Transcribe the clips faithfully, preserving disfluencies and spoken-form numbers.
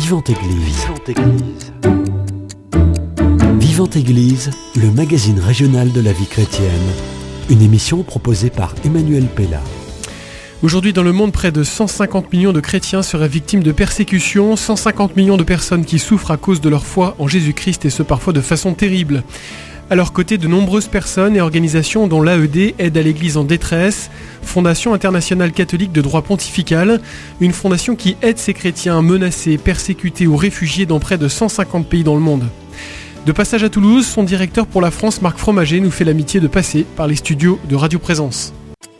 Vivante Église. Vivante Église. Vivante Église, le magazine régional de la vie chrétienne. Une émission proposée par Emmanuel Pella. Aujourd'hui, dans le monde, près de cent cinquante millions de chrétiens seraient victimes de persécutions, cent cinquante millions de personnes qui souffrent à cause de leur foi en Jésus-Christ, et ce parfois de façon terrible. À leur côté, de nombreuses personnes et organisations dont l'A E D, Aide à l'Église en détresse, Fondation internationale catholique de droit pontifical, une fondation qui aide ces chrétiens menacés, persécutés ou réfugiés dans près de cent cinquante pays dans le monde. De passage à Toulouse, son directeur pour la France, Marc Fromager, nous fait l'amitié de passer par les studios de Radio Présence.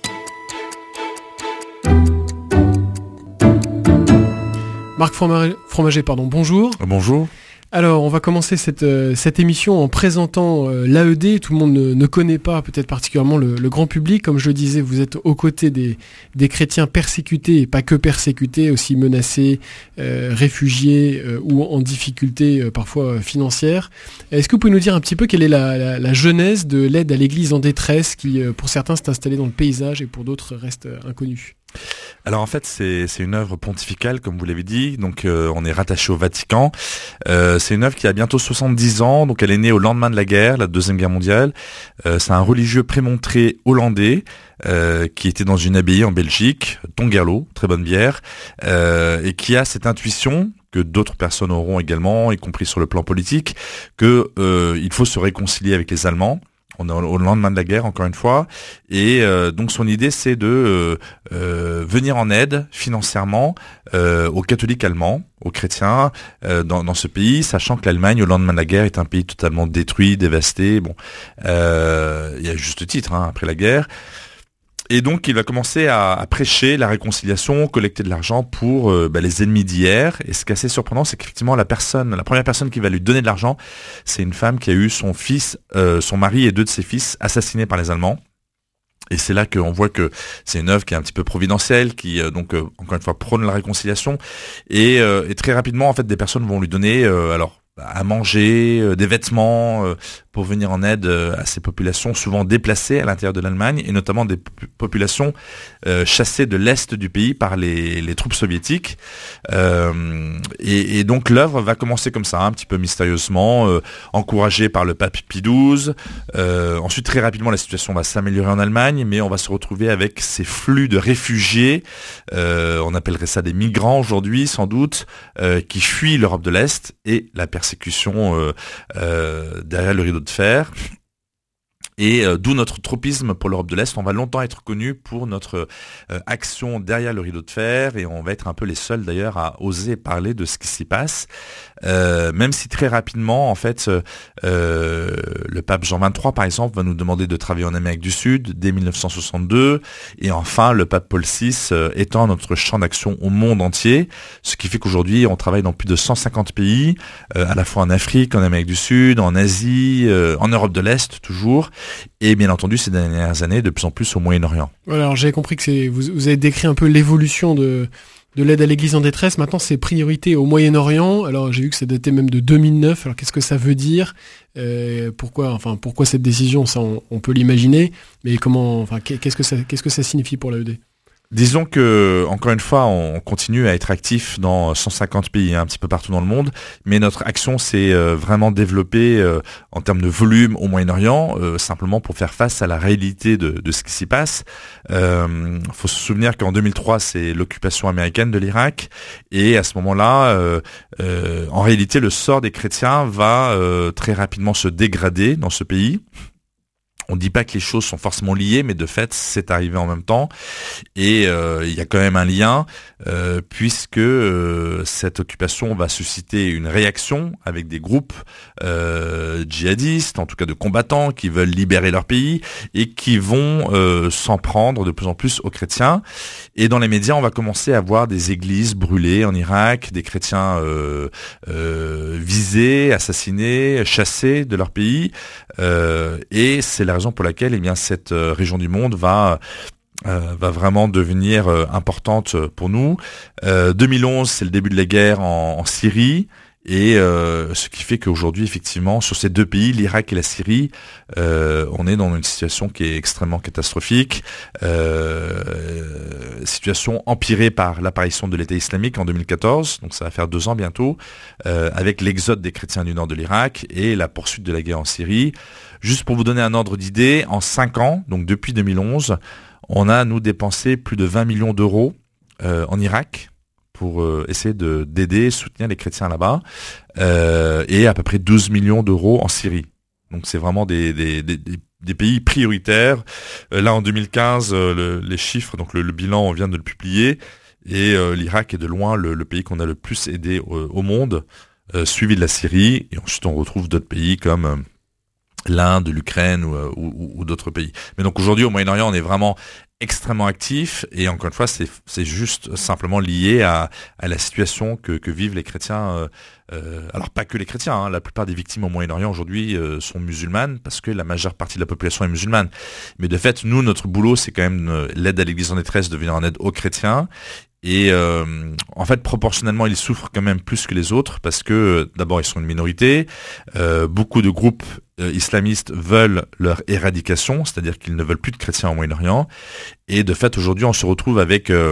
Marc Fromager, pardon, bonjour. Bonjour. Alors, on va commencer cette, euh, cette émission en présentant euh, l'A E D. Tout le monde ne, ne connaît pas, peut-être particulièrement le, le grand public. Comme je le disais, vous êtes aux côtés des, des chrétiens persécutés, et pas que persécutés, aussi menacés, euh, réfugiés euh, ou en difficulté euh, parfois financière. Est-ce que vous pouvez nous dire un petit peu quelle est la, la, la genèse de l'aide à l'Église en détresse qui, euh, pour certains, s'est installée dans le paysage et pour d'autres, reste euh, inconnue ? Alors en fait c'est c'est une œuvre pontificale comme vous l'avez dit, donc euh, on est rattaché au Vatican. Euh, c'est une œuvre qui a bientôt soixante-dix ans, donc elle est née au lendemain de la guerre, la deuxième guerre mondiale. Euh, c'est un religieux prémontré hollandais euh, qui était dans une abbaye en Belgique, Tongerlo, très bonne bière, euh, et qui a cette intuition que d'autres personnes auront également, y compris sur le plan politique, que euh, il faut se réconcilier avec les Allemands. On est au lendemain de la guerre, encore une fois, et euh, donc son idée, c'est de euh, euh, venir en aide financièrement euh, aux catholiques allemands, aux chrétiens euh, dans, dans ce pays, sachant que l'Allemagne, au lendemain de la guerre, est un pays totalement détruit, dévasté. Bon, euh, il y a juste titre hein, après la guerre. Et donc, il va commencer à, à prêcher la réconciliation, collecter de l'argent pour euh, bah, les ennemis d'hier. Et ce qui est assez surprenant, c'est qu'effectivement, la personne, la première personne qui va lui donner de l'argent, c'est une femme qui a eu son fils, euh, son mari et deux de ses fils assassinés par les Allemands. Et c'est là qu'on voit que c'est une œuvre qui est un petit peu providentielle, qui euh, donc euh, encore une fois prône la réconciliation. Et, euh, et très rapidement, en fait, des personnes vont lui donner, euh, alors. à manger, euh, des vêtements euh, pour venir en aide euh, à ces populations souvent déplacées à l'intérieur de l'Allemagne et notamment des p- populations euh, chassées de l'Est du pays par les, les troupes soviétiques. Euh, et, et donc l'œuvre va commencer comme ça, un petit peu mystérieusement, euh, encouragée par le pape Pie douze. Euh, ensuite, très rapidement, la situation va s'améliorer en Allemagne, mais on va se retrouver avec ces flux de réfugiés, euh, on appellerait ça des migrants aujourd'hui sans doute, euh, qui fuient l'Europe de l'Est et la persécution Euh, euh, derrière le rideau de fer. Et euh, d'où notre tropisme pour l'Europe de l'Est. On va longtemps être connu pour notre euh, action derrière le rideau de fer et on va être un peu les seuls d'ailleurs à oser parler de ce qui s'y passe. Euh, même si très rapidement, en fait, euh, le pape Jean vingt-trois, par exemple, va nous demander de travailler en Amérique du Sud dès dix-neuf cent soixante-deux. Et enfin, le pape Paul six euh, étend notre champ d'action au monde entier. Ce qui fait qu'aujourd'hui, on travaille dans plus de cent cinquante pays, euh, à la fois en Afrique, en Amérique du Sud, en Asie, euh, en Europe de l'Est, toujours. Et bien entendu, ces dernières années, de plus en plus au Moyen-Orient. Voilà, alors j'ai compris que c'est, vous, vous avez décrit un peu l'évolution de, de l'aide à l'Église en détresse. Maintenant, c'est priorité au Moyen-Orient. Alors j'ai vu que ça datait même de deux mille neuf. Alors qu'est-ce que ça veut dire ? euh, Pourquoi, enfin, pourquoi cette décision ? Ça, on, on peut l'imaginer. Mais comment, enfin, qu'est-ce que ça, qu'est-ce que ça signifie pour l'A E D ? Disons que, encore une fois, on continue à être actif dans cent cinquante pays, hein, un petit peu partout dans le monde, mais notre action s'est euh, vraiment développée euh, en termes de volume au Moyen-Orient, euh, simplement pour faire face à la réalité de, de ce qui s'y passe. Il euh, faut se souvenir qu'en deux mille trois, c'est l'occupation américaine de l'Irak, et à ce moment-là, euh, euh, en réalité, le sort des chrétiens va euh, très rapidement se dégrader dans ce pays. On ne dit pas que les choses sont forcément liées, mais de fait, c'est arrivé en même temps. Et euh, il y a quand même un lien, euh, puisque euh, cette occupation va susciter une réaction avec des groupes euh, djihadistes, en tout cas de combattants, qui veulent libérer leur pays et qui vont euh, s'en prendre de plus en plus aux chrétiens. Et dans les médias, on va commencer à voir des églises brûlées en Irak, des chrétiens euh, euh, visés, assassinés, chassés de leur pays. Euh, et c'est la raison pour laquelle eh bien, cette euh, région du monde va... Euh, va vraiment devenir euh, importante pour nous. Euh, deux mille onze, c'est le début de la guerre en, en Syrie. Et euh, ce qui fait qu'aujourd'hui, effectivement, sur ces deux pays, l'Irak et la Syrie, euh, on est dans une situation qui est extrêmement catastrophique, euh, situation empirée par l'apparition de l'État islamique en deux mille quatorze, donc ça va faire deux ans bientôt, euh, avec l'exode des chrétiens du nord de l'Irak et la poursuite de la guerre en Syrie. Juste pour vous donner un ordre d'idée, en cinq ans, donc depuis deux mille onze, on a, nous, dépensé plus de vingt millions d'euros euh, en Irak, pour euh, essayer de d'aider, soutenir les chrétiens là-bas, euh, et à peu près douze millions d'euros en Syrie. Donc c'est vraiment des des des, des pays prioritaires. Euh, là en deux mille quinze, euh, le, les chiffres, donc le, le bilan, on vient de le publier, et euh, l'Irak est de loin le, le pays qu'on a le plus aidé au, au monde, euh, suivi de la Syrie, et ensuite on retrouve d'autres pays comme euh, l'Inde, l'Ukraine ou, ou, ou d'autres pays. Mais donc aujourd'hui au Moyen-Orient, on est vraiment extrêmement actif, et encore une fois c'est c'est juste simplement lié à à la situation que que vivent les chrétiens, euh, euh, alors pas que les chrétiens, hein, la plupart des victimes au Moyen-Orient aujourd'hui euh, sont musulmanes, parce que la majeure partie de la population est musulmane. Mais de fait, nous, notre boulot, c'est quand même euh, l'aide à l'Église en détresse, de venir en aide aux chrétiens. Et euh, en fait, proportionnellement, ils souffrent quand même plus que les autres, parce que d'abord, ils sont une minorité. Euh, beaucoup de groupes euh, islamistes veulent leur éradication, c'est-à-dire qu'ils ne veulent plus de chrétiens au Moyen-Orient. Et de fait, aujourd'hui, on se retrouve avec euh,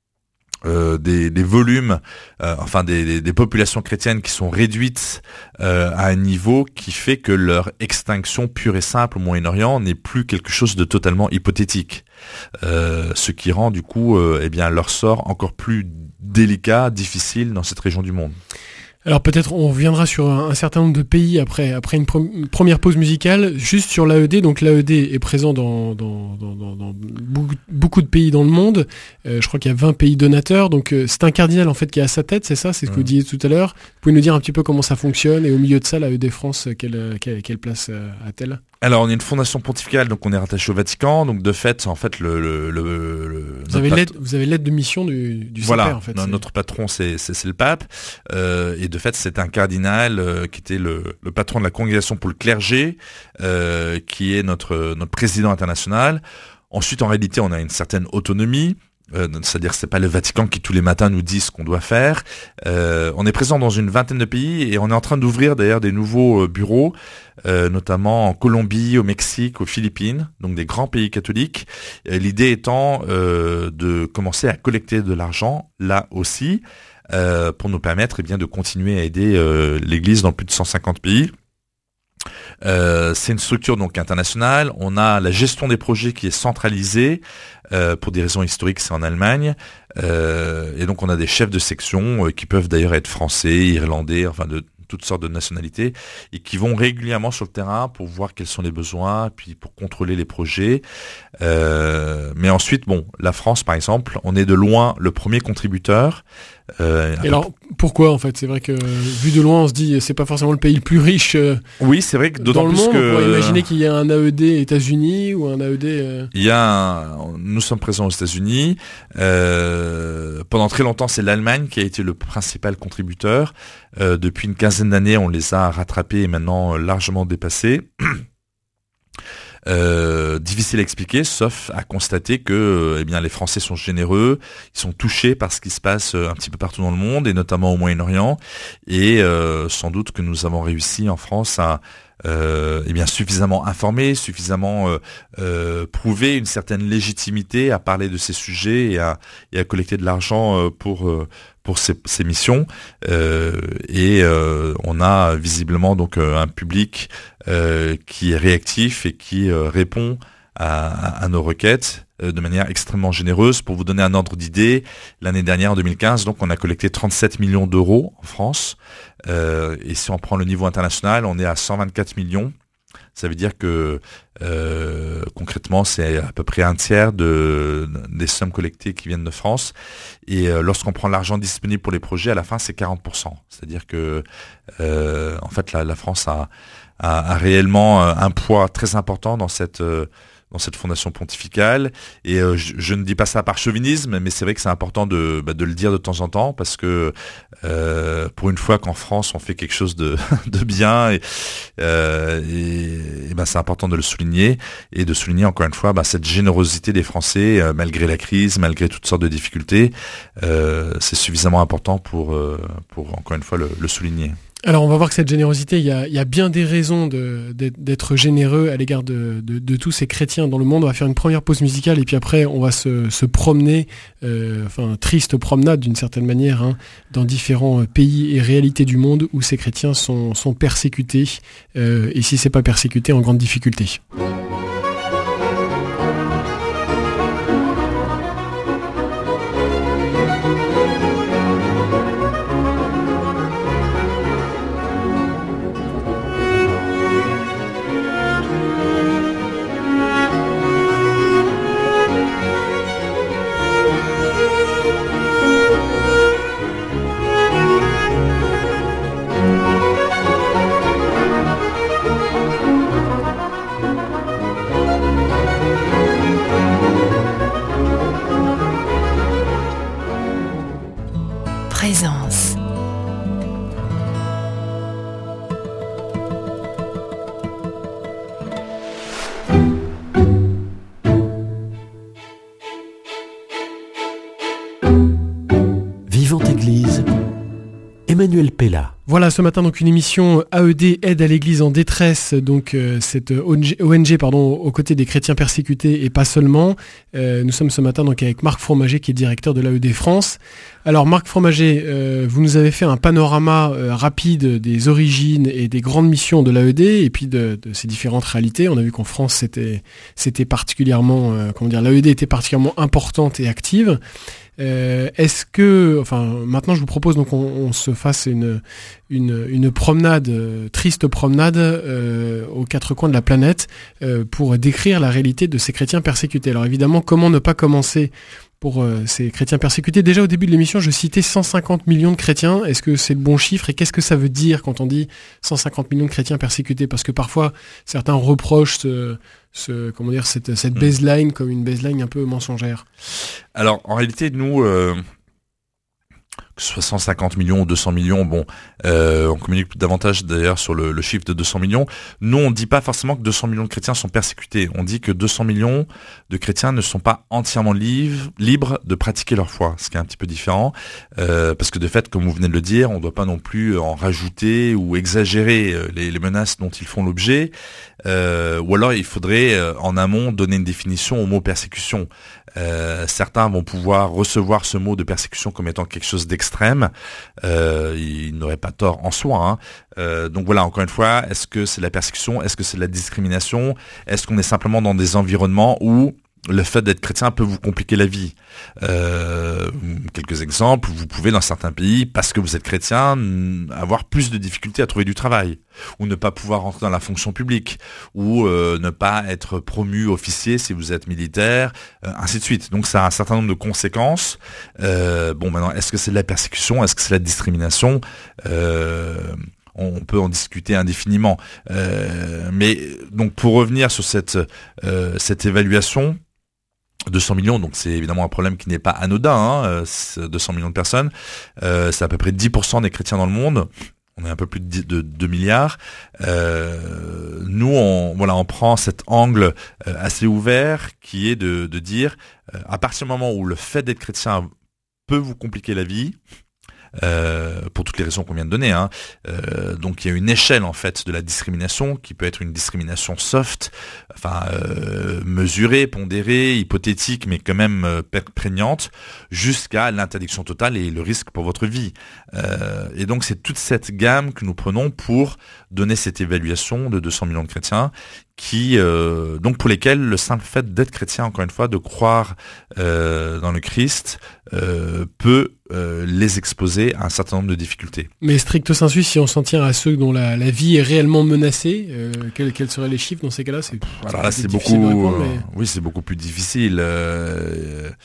euh, des, des volumes, euh, enfin des, des, des populations chrétiennes qui sont réduites euh, à un niveau qui fait que leur extinction pure et simple au Moyen-Orient n'est plus quelque chose de totalement hypothétique. Euh, ce qui rend du coup euh, eh bien leur sort encore plus délicat, difficile dans cette région du monde. Alors peut-être on reviendra sur un, un certain nombre de pays après après une, pre- une première pause musicale. Juste sur l'A E D, donc l'A E D est présent dans dans dans, dans, dans beaucoup, beaucoup de pays dans le monde. Euh, je crois qu'il y a vingt pays donateurs. Donc euh, c'est un cardinal en fait qui est à sa tête, c'est ça, c'est ce que vous disiez tout à l'heure. Vous pouvez nous dire un petit peu comment ça fonctionne, et au milieu de ça, l'A E D France, quelle quelle, quelle place a-t-elle? Alors, on est une fondation pontificale, donc on est rattaché au Vatican. Donc, de fait, en fait, le, le, le, le vous avez l'aide, pat- vous avez l'aide de mission du, du voilà, Saint-Père, en fait. Voilà, notre patron, c'est, c'est, c'est le pape. Euh, et de fait, c'est un cardinal euh, qui était le, le patron de la Congrégation pour le clergé, euh, qui est notre, notre président international. Ensuite, en réalité, on a une certaine autonomie. Euh, c'est-à-dire que c'est pas le Vatican qui tous les matins nous dit ce qu'on doit faire. Euh, on est présent dans une vingtaine de pays, et on est en train d'ouvrir d'ailleurs des nouveaux euh, bureaux, euh, notamment en Colombie, au Mexique, aux Philippines, donc des grands pays catholiques. Et l'idée étant euh, de commencer à collecter de l'argent là aussi, euh, pour nous permettre eh bien de continuer à aider euh, l'Église dans plus de cent cinquante pays. Euh, c'est une structure donc internationale. On a la gestion des projets qui est centralisée. Euh, pour des raisons historiques, c'est en Allemagne. Euh, et donc on a des chefs de section euh, qui peuvent d'ailleurs être français, irlandais, enfin de toutes sortes de nationalités, et qui vont régulièrement sur le terrain pour voir quels sont les besoins, puis pour contrôler les projets. Euh, mais ensuite, bon, la France, par exemple, on est de loin le premier contributeur. Euh, et alors, pourquoi en fait? C'est vrai que vu de loin, on se dit c'est pas forcément le pays le plus riche. Euh, oui, c'est vrai que d'autant dans le plus monde, que on pourrait imaginer qu'il y a un A E D États-Unis ou un A E D. Euh... Il y a, un... nous sommes présents aux États-Unis. Euh, pendant très longtemps, c'est l'Allemagne qui a été le principal contributeur. Euh, depuis une quinzaine d'années, on les a rattrapés et maintenant largement dépassés. Euh, difficile à expliquer, sauf à constater que eh bien les Français sont généreux, ils sont touchés par ce qui se passe un petit peu partout dans le monde, et notamment au Moyen-Orient, et euh, sans doute que nous avons réussi en France à euh, eh bien suffisamment informer, suffisamment euh, euh, prouver une certaine légitimité à parler de ces sujets et à, et à collecter de l'argent euh, pour euh, pour ces, ces missions, euh, et euh, on a visiblement donc euh, un public euh, qui est réactif et qui euh, répond à, à, à nos requêtes euh, de manière extrêmement généreuse. Pour vous donner un ordre d'idée, l'année dernière en deux mille quinze, donc on a collecté trente-sept millions d'euros en France, euh, et si on prend le niveau international, on est à cent vingt-quatre millions. Ça veut dire que euh, concrètement, c'est à peu près un tiers de, des sommes collectées qui viennent de France. Et euh, lorsqu'on prend l'argent disponible pour les projets, à la fin, c'est quarante pour cent. C'est-à-dire que euh, en fait, la, la France a, a, a réellement un poids très important dans cette dans cette fondation pontificale. Et euh, je, je ne dis pas ça par chauvinisme, mais c'est vrai que c'est important de, bah, de le dire de temps en temps, parce que euh, pour une fois qu'en France on fait quelque chose de, de bien, et, euh, et, et bah, c'est important de le souligner, et de souligner encore une fois bah, cette générosité des Français, euh, malgré la crise, malgré toutes sortes de difficultés. Euh, c'est suffisamment important pour, euh, pour encore une fois le, le souligner. Alors on va voir que cette générosité, il y a, il y a bien des raisons de, d'être généreux à l'égard de, de, de tous ces chrétiens dans le monde. On va faire une première pause musicale et puis après on va se, se promener, euh, enfin triste promenade d'une certaine manière, hein, dans différents pays et réalités du monde où ces chrétiens sont, sont persécutés, euh, et si c'est pas persécuté, en grande difficulté. Présence. Vivante Église, Emmanuel Pella. Voilà, ce matin donc une émission A E D, aide à l'église en détresse, donc euh, cette O N G, O N G pardon, aux côtés des chrétiens persécutés et pas seulement. Euh, nous sommes ce matin donc avec Marc Fromager qui est directeur de l'A E D France. Alors Marc Fromager, euh, vous nous avez fait un panorama euh, rapide des origines et des grandes missions de l'A E D et puis de, de ces différentes réalités. On a vu qu'en France c'était c'était particulièrement, euh, comment dire, l'A E D était particulièrement importante et active. Euh, est-ce que, enfin, maintenant je vous propose donc on, on se fasse une une, une promenade, euh, triste promenade euh, aux quatre coins de la planète euh, pour décrire la réalité de ces chrétiens persécutés. Alors évidemment, comment ne pas commencer pour euh, ces chrétiens persécutés? Déjà au début de l'émission, je citais cent cinquante millions de chrétiens. Est-ce que c'est le bon chiffre et qu'est-ce que ça veut dire quand on dit cent cinquante millions de chrétiens persécutés? Parce que parfois certains reprochent ce, ce comment dire cette cette baseline comme une baseline un peu mensongère. Alors en réalité, nous euh, que ce soit cent cinquante millions ou deux cents millions, bon, euh, on communique davantage d'ailleurs sur le, le chiffre de deux cents millions. Nous, on ne dit pas forcément que deux cents millions de chrétiens sont persécutés. On dit que deux cents millions de chrétiens ne sont pas entièrement libres, libres de pratiquer leur foi, ce qui est un petit peu différent, euh, parce que de fait, comme vous venez de le dire, on ne doit pas non plus en rajouter ou exagérer les, les menaces dont ils font l'objet, euh, ou alors il faudrait euh, en amont donner une définition au mot persécution. Euh, certains vont pouvoir recevoir ce mot de persécution comme étant quelque chose d'extrême. Euh, ils n'auraient pas tort en soi. Hein. Euh, donc voilà, encore une fois, est-ce que c'est la persécution? Est-ce que c'est la discrimination? Est-ce qu'on est simplement dans des environnements où le fait d'être chrétien peut vous compliquer la vie? Euh, quelques exemples, vous pouvez dans certains pays, parce que vous êtes chrétien, avoir plus de difficultés à trouver du travail, ou ne pas pouvoir rentrer dans la fonction publique, ou euh, ne pas être promu officier si vous êtes militaire, euh, ainsi de suite. Donc ça a un certain nombre de conséquences. Euh, bon, maintenant, est-ce que c'est de la persécution? Est-ce que c'est de la discrimination? euh, On peut en discuter indéfiniment. Euh, mais donc pour revenir sur cette euh, cette évaluation, deux cents millions, donc c'est évidemment un problème qui n'est pas anodin, hein, deux cents millions de personnes, euh, c'est à peu près dix pour cent des chrétiens dans le monde. On est un peu plus de, de deux milliards. Euh, nous, on, voilà, on prend cet angle euh, assez ouvert qui est de, de dire, euh, à partir du moment où le fait d'être chrétien peut vous compliquer la vie, Euh, pour toutes les raisons qu'on vient de donner, hein. Euh, donc il y a une échelle en fait de la discrimination qui peut être une discrimination soft, enfin euh, mesurée, pondérée, hypothétique, mais quand même euh, prégnante, jusqu'à l'interdiction totale et le risque pour votre vie. Euh, et donc c'est toute cette gamme que nous prenons pour donner cette évaluation de deux cents millions de chrétiens, qui euh, donc pour lesquels le simple fait d'être chrétien, encore une fois, de croire euh, dans le Christ, euh, peut euh, les exposer à un certain nombre de difficultés. Mais stricto sensu, si on s'en tient à ceux dont la, la vie est réellement menacée, euh, quels, quels seraient les chiffres dans ces cas-là? C'est, Alors là, c'est beaucoup, mais... oui, c'est beaucoup plus difficile. Euh,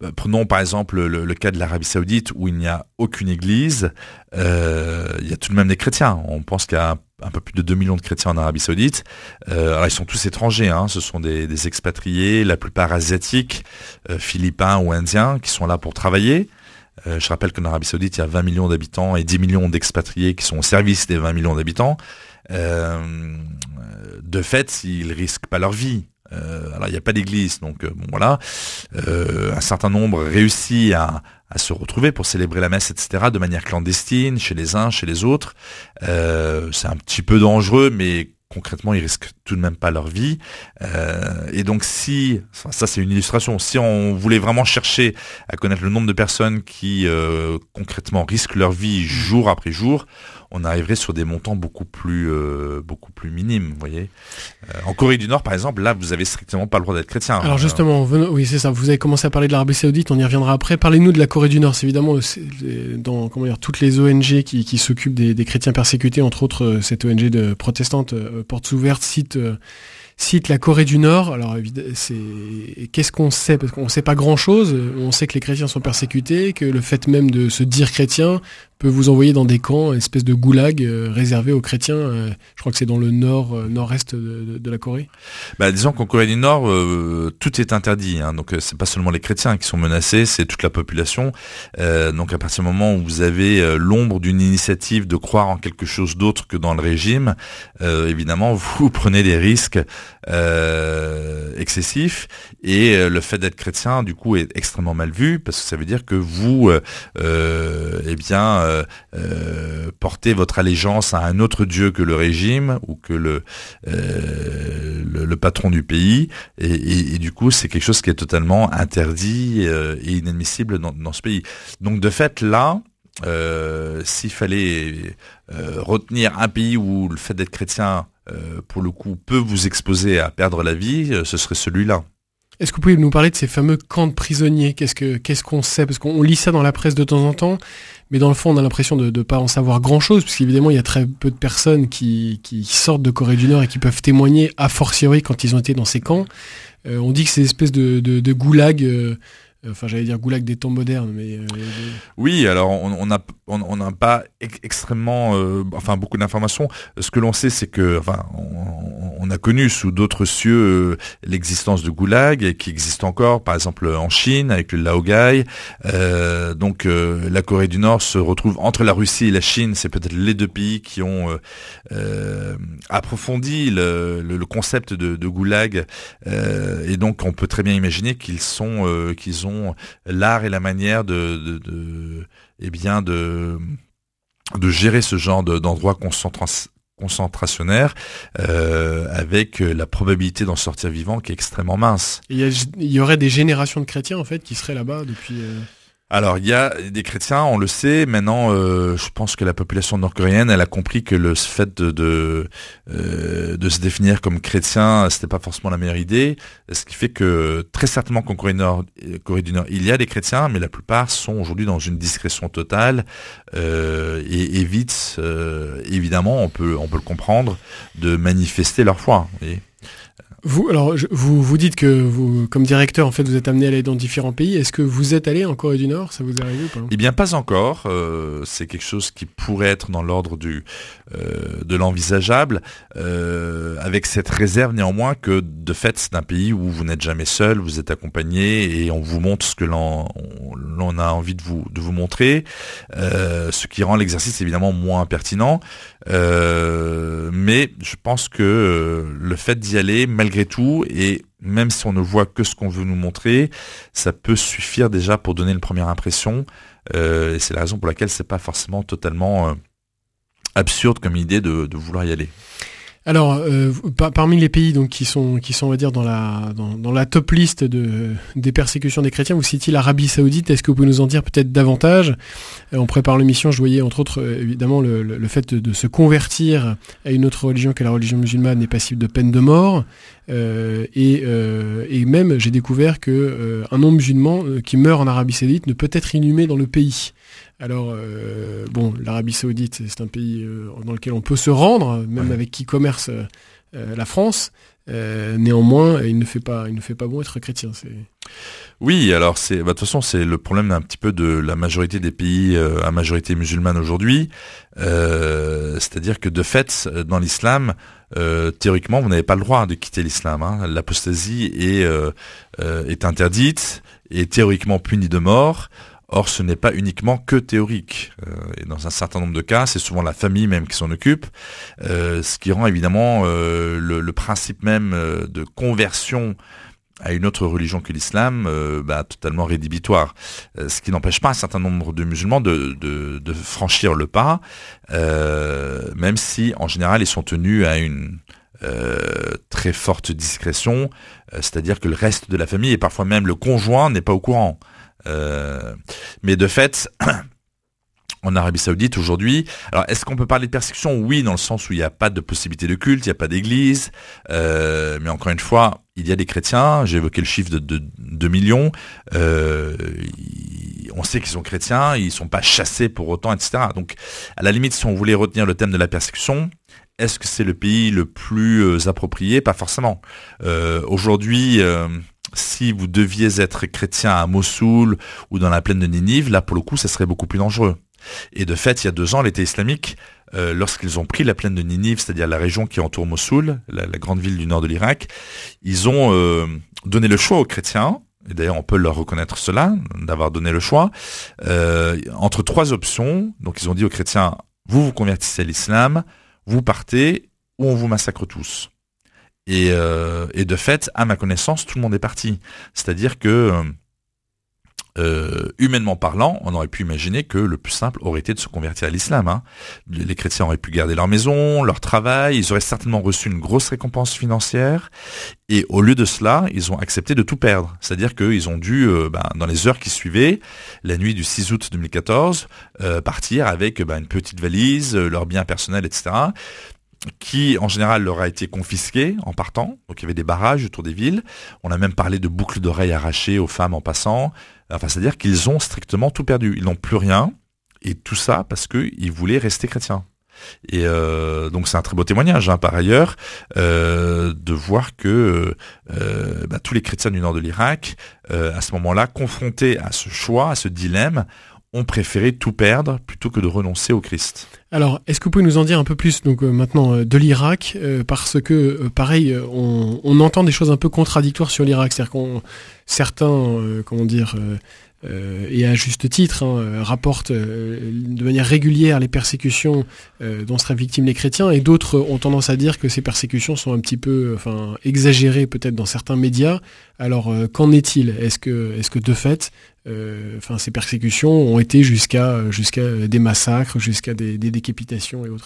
prenons par exemple le, le cas de l'Arabie Saoudite où il n'y a aucune église, euh, il y a tout de même des chrétiens. On pense qu'il y a un, un peu plus de deux millions de chrétiens en Arabie Saoudite. Euh, alors ils sont tous étrangers, hein, ce sont des, des expatriés, la plupart asiatiques, euh, philippins ou indiens, qui sont là pour travailler. Euh, je rappelle qu'en Arabie Saoudite, il y a vingt millions d'habitants et dix millions d'expatriés qui sont au service des vingt millions d'habitants. Euh, de fait, ils risquent pas leur vie. Euh, alors il n'y a pas d'église, donc euh, bon voilà. Euh, un certain nombre réussit à, à se retrouver pour célébrer la messe, et cetera, de manière clandestine, chez les uns, chez les autres. Euh, c'est un petit peu dangereux, mais concrètement, ils risquent tout de même pas leur vie. Euh, et donc, si, enfin, ça c'est une illustration, si on voulait vraiment chercher à connaître le nombre de personnes qui euh, concrètement risquent leur vie jour après jour, on arriverait sur des montants beaucoup plus euh, beaucoup plus minimes, vous voyez. Euh, en Corée du Nord, par exemple, là, vous avez strictement pas le droit d'être chrétien. Alors justement, venons, oui, c'est ça. Vous avez commencé à parler de l'Arabie Saoudite, on y reviendra après. Parlez-nous de la Corée du Nord. C'est évidemment c'est dans comment dire toutes les O N G qui, qui s'occupent des, des chrétiens persécutés, entre autres cette O N G de protestante euh, Portes Ouvertes cite euh, cite la Corée du Nord. Alors c'est qu'est-ce qu'on sait, parce qu'on sait pas grand-chose. On sait que les chrétiens sont persécutés, que le fait même de se dire chrétien peut vous envoyer dans des camps, une espèce de goulag euh, réservé aux chrétiens. Euh, je crois que c'est dans le nord, euh, nord-est de, de, de la Corée. Bah, disons qu'en Corée du Nord, euh, tout est interdit. Hein, donc, euh, c'est pas seulement les chrétiens qui sont menacés, c'est toute la population. Euh, donc, à partir du moment où vous avez euh, l'ombre d'une initiative de croire en quelque chose d'autre que dans le régime, euh, évidemment, vous prenez des risques euh, excessifs. Et euh, le fait d'être chrétien, du coup, est extrêmement mal vu parce que ça veut dire que vous, euh, euh, eh bien, euh, euh, portez votre allégeance à un autre dieu que le régime ou que le euh, le, le patron du pays. Et, et, et du coup, c'est quelque chose qui est totalement interdit euh, et inadmissible dans, dans ce pays. Donc, de fait, là, euh, s'il fallait euh, retenir un pays où le fait d'être chrétien, euh, pour le coup, peut vous exposer à perdre la vie, euh, ce serait celui-là. Est-ce que vous pouvez nous parler de ces fameux camps de prisonniers ? Qu'est-ce que qu'est-ce qu'on sait ? Parce qu'on lit ça dans la presse de temps en temps, mais dans le fond, on a l'impression de ne pas en savoir grand-chose, parce qu'évidemment, il y a très peu de personnes qui, qui sortent de Corée du Nord et qui peuvent témoigner, a fortiori, quand ils ont été dans ces camps. Euh, on dit que c'est une espèce de, de, de goulag... Euh, Enfin, j'allais dire goulag des temps modernes, mais... Euh, oui, alors on n'a on, on n'a pas ex- extrêmement, euh, enfin beaucoup d'informations. Ce que l'on sait, c'est que, enfin, on, on a connu sous d'autres cieux euh, l'existence de goulag qui existe encore, par exemple en Chine avec le laogai. Euh, donc euh, la Corée du Nord se retrouve entre la Russie et la Chine. C'est peut-être les deux pays qui ont euh, euh, approfondi le, le, le concept de, de goulag, euh, et donc on peut très bien imaginer qu'ils sont, euh, qu'ils ont l'art et la manière de, de, de eh bien de de gérer ce genre de, d'endroits concentra- concentrationnaires euh, avec la probabilité d'en sortir vivant qui est extrêmement mince. Il y, a, il y aurait des générations de chrétiens en fait qui seraient là-bas depuis. Euh... Alors, il y a des chrétiens, on le sait. Maintenant, euh, je pense que la population nord-coréenne, elle a compris que le fait de de, euh, de se définir comme chrétien, c'était pas forcément la meilleure idée. Ce qui fait que très certainement qu'en Corée, Nord, Corée du Nord, il y a des chrétiens, mais la plupart sont aujourd'hui dans une discrétion totale euh, et évitent, euh, évidemment, on peut on peut le comprendre, de manifester leur foi. Vous voyez. Vous, alors, je, vous, vous dites que vous, comme directeur, en fait, vous êtes amené à aller dans différents pays. Est-ce que vous êtes allé en Corée du Nord ? Ça vous est arrivé ou pas ? Eh bien, pas encore. Euh, c'est quelque chose qui pourrait être dans l'ordre du euh, de l'envisageable, euh, avec cette réserve néanmoins que, de fait, c'est un pays où vous n'êtes jamais seul, vous êtes accompagné et on vous montre ce que l'on, on, l'on a envie de vous de vous montrer, euh, ce qui rend l'exercice évidemment moins pertinent. Euh, mais je pense que euh, le fait d'y aller, malgré tout, et même si on ne voit que ce qu'on veut nous montrer, ça peut suffire déjà pour donner une première impression. Euh, et c'est la raison pour laquelle c'est pas forcément totalement euh, absurde comme idée de, de vouloir y aller. Alors, euh, par, parmi les pays donc qui sont qui sont on va dire dans la dans, dans la top liste de des persécutions des chrétiens, vous citiez l'Arabie Saoudite. Est-ce que vous pouvez nous en dire peut-être davantage ? euh, On prépare l'émission, je voyais entre autres euh, évidemment le, le, le fait de, de se convertir à une autre religion que la religion musulmane est passible de peine de mort. Euh, et, euh, et même j'ai découvert que euh, un non-musulman euh, qui meurt en Arabie Saoudite ne peut être inhumé dans le pays. Alors, euh, bon, l'Arabie Saoudite, c'est un pays euh, dans lequel on peut se rendre, même ouais. avec qui commerce euh, euh, la France. Euh, néanmoins, il ne fait pas, il ne fait pas bon être chrétien. C'est... Oui, alors c'est, bah, de toute façon, c'est le problème un petit peu de la majorité des pays euh, à majorité musulmane aujourd'hui. Euh, c'est-à-dire que de fait, dans l'islam, euh, théoriquement, vous n'avez pas le droit de quitter l'islam. Hein. L'apostasie est, euh, euh, est interdite et théoriquement punie de mort. Or, ce n'est pas uniquement que théorique. Euh, et dans un certain nombre de cas, c'est souvent la famille même qui s'en occupe, euh, ce qui rend évidemment euh, le, le principe même euh, de conversion à une autre religion que l'islam euh, bah, totalement rédhibitoire. Euh, ce qui n'empêche pas un certain nombre de musulmans de, de, de franchir le pas, euh, même si en général ils sont tenus à une euh, très forte discrétion, euh, c'est-à-dire que le reste de la famille et parfois même le conjoint n'est pas au courant. Euh, mais de fait, en Arabie Saoudite aujourd'hui, alors est-ce qu'on peut parler de persécution ? Oui, dans le sens où il n'y a pas de possibilité de culte, il n'y a pas d'église, euh, mais encore une fois, il y a des chrétiens, j'ai évoqué le chiffre de deux millions, euh, ils, on sait qu'ils sont chrétiens, ils ne sont pas chassés pour autant, et cetera. Donc, à la limite, si on voulait retenir le thème de la persécution, est-ce que c'est le pays le plus euh, approprié ? Pas forcément. Euh, aujourd'hui... Euh, si vous deviez être chrétien à Mossoul ou dans la plaine de Ninive, là pour le coup ça serait beaucoup plus dangereux. Et de fait, il y a deux ans, l'État islamique, euh, lorsqu'ils ont pris la plaine de Ninive, c'est-à-dire la région qui entoure Mossoul, la, la grande ville du nord de l'Irak, ils ont euh, donné le choix aux chrétiens, et d'ailleurs on peut leur reconnaître cela, d'avoir donné le choix, euh, entre trois options. Donc ils ont dit aux chrétiens, vous vous convertissez à l'islam, vous partez, ou on vous massacre tous. Et, euh, et de fait, à ma connaissance, tout le monde est parti. C'est-à-dire que, euh, humainement parlant, on aurait pu imaginer que le plus simple aurait été de se convertir à l'islam. Hein. Les chrétiens auraient pu garder leur maison, leur travail, ils auraient certainement reçu une grosse récompense financière. Et au lieu de cela, ils ont accepté de tout perdre. C'est-à-dire qu'ils ont dû, euh, ben, dans les heures qui suivaient, la nuit du six août deux mille quatorze, euh, partir avec ben, une petite valise, euh, leurs biens personnels, et cetera, qui en général leur a été confisqué en partant. Donc il y avait des barrages autour des villes. On a même parlé de boucles d'oreilles arrachées aux femmes en passant. Enfin, c'est-à-dire qu'ils ont strictement tout perdu. Ils n'ont plus rien. Et tout ça parce qu'ils voulaient rester chrétiens. Et euh, donc c'est un très beau témoignage, hein, par ailleurs, euh, de voir que euh, bah, tous les chrétiens du nord de l'Irak, euh, à ce moment-là, confrontés à ce choix, à ce dilemme, ont préféré tout perdre plutôt que de renoncer au Christ. Alors, est-ce que vous pouvez nous en dire un peu plus donc euh, maintenant euh, de l'Irak, euh, parce que euh, pareil, euh, on, on entend des choses un peu contradictoires sur l'Irak, c'est-à-dire qu'on certains, euh, comment dire, euh, euh, et à juste titre, hein, rapportent euh, de manière régulière les persécutions euh, dont seraient victimes les chrétiens, et d'autres ont tendance à dire que ces persécutions sont un petit peu, enfin, exagérées peut-être dans certains médias. Alors, euh, qu'en est-il ? Est-ce que, est-ce que de fait, euh, enfin, ces persécutions ont été jusqu'à jusqu'à des massacres, jusqu'à des, des décapitations et autres ?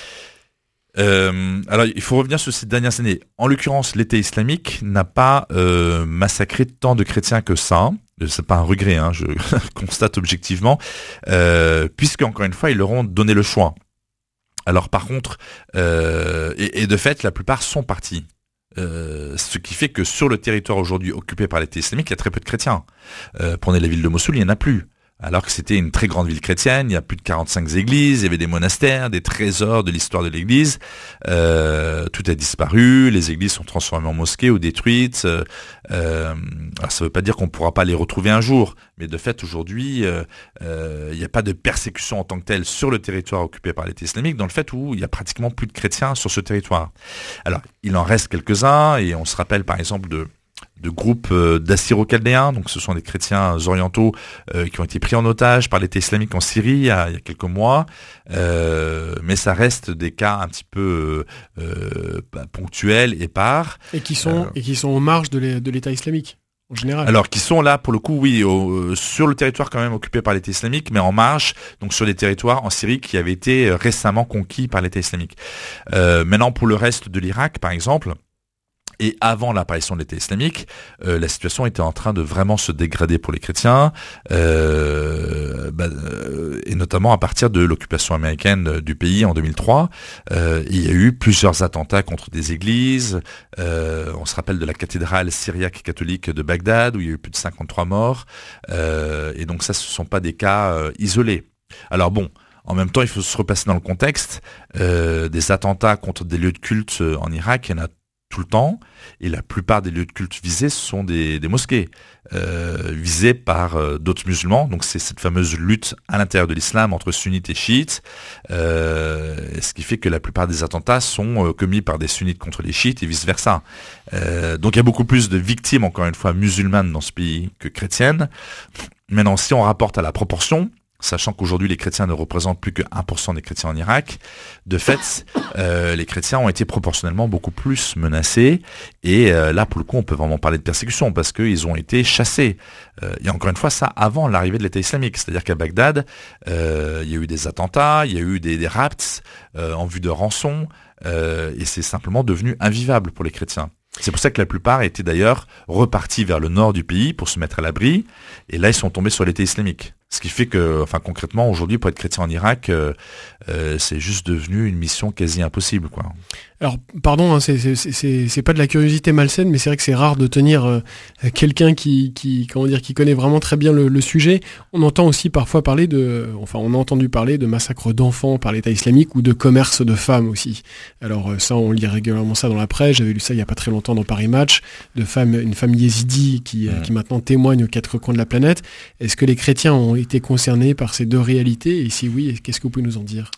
Euh, alors, il faut revenir sur ces dernières années. En l'occurrence, l'État islamique n'a pas euh, massacré tant de chrétiens que ça. C'est pas un regret, hein, je constate objectivement, euh, puisque encore une fois, ils leur ont donné le choix. Alors, par contre, euh, et, et de fait, la plupart sont partis. Euh, ce qui fait que sur le territoire aujourd'hui occupé par l'État islamique, il y a très peu de chrétiens. Euh, prenez la ville de Mossoul, il n'y en a plus. Alors que c'était une très grande ville chrétienne, il y a plus de quarante-cinq églises, il y avait des monastères, des trésors de l'histoire de l'église. Euh, tout a disparu, les églises sont transformées en mosquées ou détruites. Euh, alors ça ne veut pas dire qu'on ne pourra pas les retrouver un jour, mais de fait aujourd'hui, euh, euh, il n'y a pas de persécution en tant que telle sur le territoire occupé par l'État islamique, dans le fait où il y a pratiquement plus de chrétiens sur ce territoire. Alors il en reste quelques-uns, et on se rappelle par exemple de de groupes euh, d'Assyro-Chaldéens, donc ce sont des chrétiens orientaux euh, qui ont été pris en otage par l'État islamique en Syrie il y a, il y a quelques mois, euh, mais ça reste des cas un petit peu euh, bah, ponctuels, épars. Et qui sont, euh, et qui sont aux marges de, l'é- de l'État islamique, en général. Alors, qui sont là, pour le coup, oui, au, sur le territoire quand même occupé par l'État islamique, mais en marge, donc sur des territoires en Syrie qui avaient été récemment conquis par l'État islamique. Euh, maintenant, pour le reste de l'Irak, par exemple, et avant l'apparition de l'État islamique, euh, la situation était en train de vraiment se dégrader pour les chrétiens, euh, bah, euh, et notamment à partir de l'occupation américaine du pays en deux mille trois. Euh, il y a eu plusieurs attentats contre des églises. Euh, on se rappelle de la cathédrale syriaque catholique de Bagdad, où il y a eu plus de cinquante-trois morts. Euh, et donc ça, ce ne sont pas des cas euh, isolés. Alors bon, En même temps, il faut se replacer dans le contexte. Euh, des attentats contre des lieux de culte en Irak, il y en a tout le temps, et la plupart des lieux de culte visés sont des, des mosquées, euh, visées par euh, d'autres musulmans. Donc c'est cette fameuse lutte à l'intérieur de l'islam entre sunnites et chiites, euh, ce qui fait que la plupart des attentats sont euh, commis par des sunnites contre les chiites et vice-versa. Euh, donc il y a beaucoup plus de victimes, encore une fois, musulmanes dans ce pays que chrétiennes. Maintenant, si on rapporte à la proportion, sachant qu'aujourd'hui les chrétiens ne représentent plus que un pour cent des chrétiens en Irak, de fait, euh, les chrétiens ont été proportionnellement beaucoup plus menacés, et euh, là pour le coup on peut vraiment parler de persécution, parce qu'ils ont été chassés. Euh, et encore une fois, ça avant l'arrivée de l'État islamique, c'est-à-dire qu'à Bagdad, euh, il y a eu des attentats, il y a eu des, des rapts euh, en vue de rançon, euh, et c'est simplement devenu invivable pour les chrétiens. C'est pour ça que la plupart étaient d'ailleurs repartis vers le nord du pays pour se mettre à l'abri, et là ils sont tombés sur l'État islamique. Ce qui fait que, enfin concrètement, aujourd'hui, pour être chrétien en Irak, euh, euh, c'est juste devenu une mission quasi impossible, quoi. Alors, pardon, hein, c'est, c'est, c'est, c'est pas de la curiosité malsaine, mais c'est vrai que c'est rare de tenir euh, quelqu'un qui, qui, comment dire, qui connaît vraiment très bien le, le sujet. On entend aussi parfois parler de, enfin, on a entendu parler de massacres d'enfants par l'État islamique ou de commerce de femmes aussi. Alors ça, on lit régulièrement ça dans la presse. J'avais lu ça il y a pas très longtemps dans Paris Match, de femmes, une femme yézidi qui, mmh. qui maintenant témoigne aux quatre coins de la planète. Est-ce que les chrétiens ont été concernés par ces deux réalités, et si oui, qu'est-ce que vous pouvez nous en dire?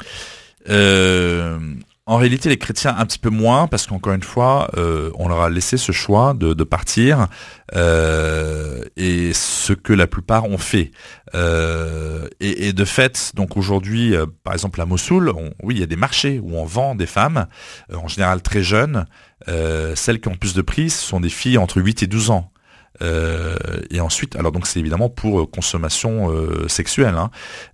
euh, En réalité, les chrétiens un petit peu moins, parce qu'encore une fois, euh, on leur a laissé ce choix de, de partir, euh, et ce que la plupart ont fait. Euh, et, et de fait, donc aujourd'hui, euh, par exemple à Mossoul, on, oui, il y a des marchés où on vend des femmes, euh, en général très jeunes. Euh, celles qui ont plus de prix, ce sont des filles entre huit et douze ans. Euh, et ensuite, alors donc c'est évidemment pour consommation euh, sexuelle. Hein.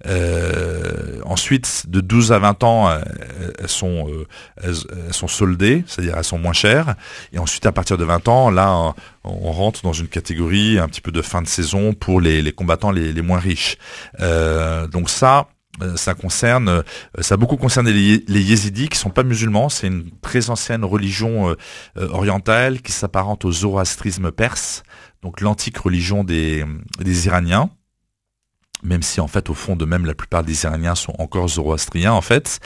Euh, ensuite, de douze à vingt ans, euh, elles sont euh, elles, elles sont soldées, c'est-à-dire elles sont moins chères. Et ensuite, à partir de vingt ans, là, on rentre dans une catégorie un petit peu de fin de saison pour les, les combattants les, les moins riches. Euh, donc ça. Ça concerne, ça a beaucoup concerné les, les yézidis qui sont pas musulmans. C'est une très ancienne religion euh, orientale qui s'apparente au zoroastrisme perse, donc l'antique religion des, des Iraniens. Même si en fait au fond de même la plupart des Iraniens sont encore zoroastriens en fait,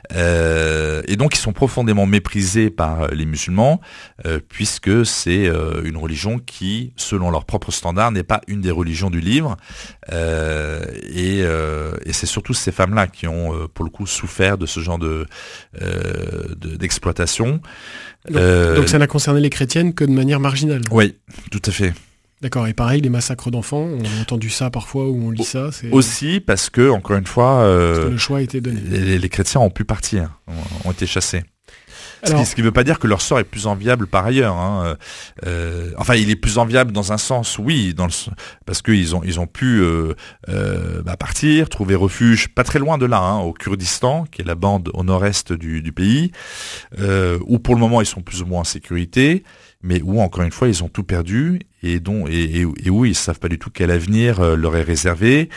euh, et donc ils sont profondément méprisés par les musulmans euh, puisque c'est euh, une religion qui, selon leurs propres standards, n'est pas une des religions du livre, euh, et, euh, et c'est surtout ces femmes-là qui ont euh, pour le coup souffert de ce genre de, euh, de d'exploitation. Donc, euh, donc ça n'a concerné les chrétiennes que de manière marginale. Oui, tout à fait. D'accord, et pareil, les massacres d'enfants, on a entendu ça parfois ou on lit ça. C'est... Aussi parce que, encore une fois, euh, parce que le choix a été donné. Les, les chrétiens ont pu partir, ont, ont été chassés. Alors, ce qui ne veut pas dire que leur sort est plus enviable par ailleurs. Hein. Euh, enfin, il est plus enviable dans un sens, oui, dans le, parce qu'ils ont ils ont pu euh, euh, bah, partir, trouver refuge pas très loin de là, hein, au Kurdistan, qui est la bande au nord-est du, du pays, euh, où pour le moment ils sont plus ou moins en sécurité, mais où encore une fois ils ont tout perdu et dont et, et, et où ils savent pas du tout quel avenir euh, leur est réservé.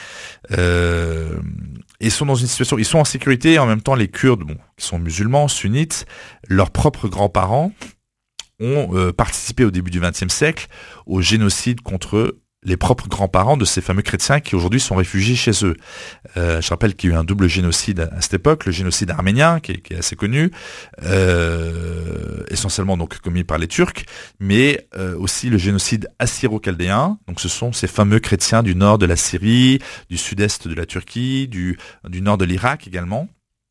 Euh, Ils sont dans une situation, ils sont en sécurité, et en même temps les Kurdes, bon, qui sont musulmans, sunnites, leurs propres grands-parents ont euh, participé au début du vingtième siècle au génocide contre les propres grands-parents de ces fameux chrétiens qui aujourd'hui sont réfugiés chez eux. Euh, je rappelle qu'il y a eu un double génocide à, à cette époque, le génocide arménien qui est, qui est assez connu, euh, essentiellement donc commis par les Turcs, mais euh, aussi le génocide assyro-chaldéen. Donc ce sont ces fameux chrétiens du nord de la Syrie, du sud-est de la Turquie, du, du nord de l'Irak également.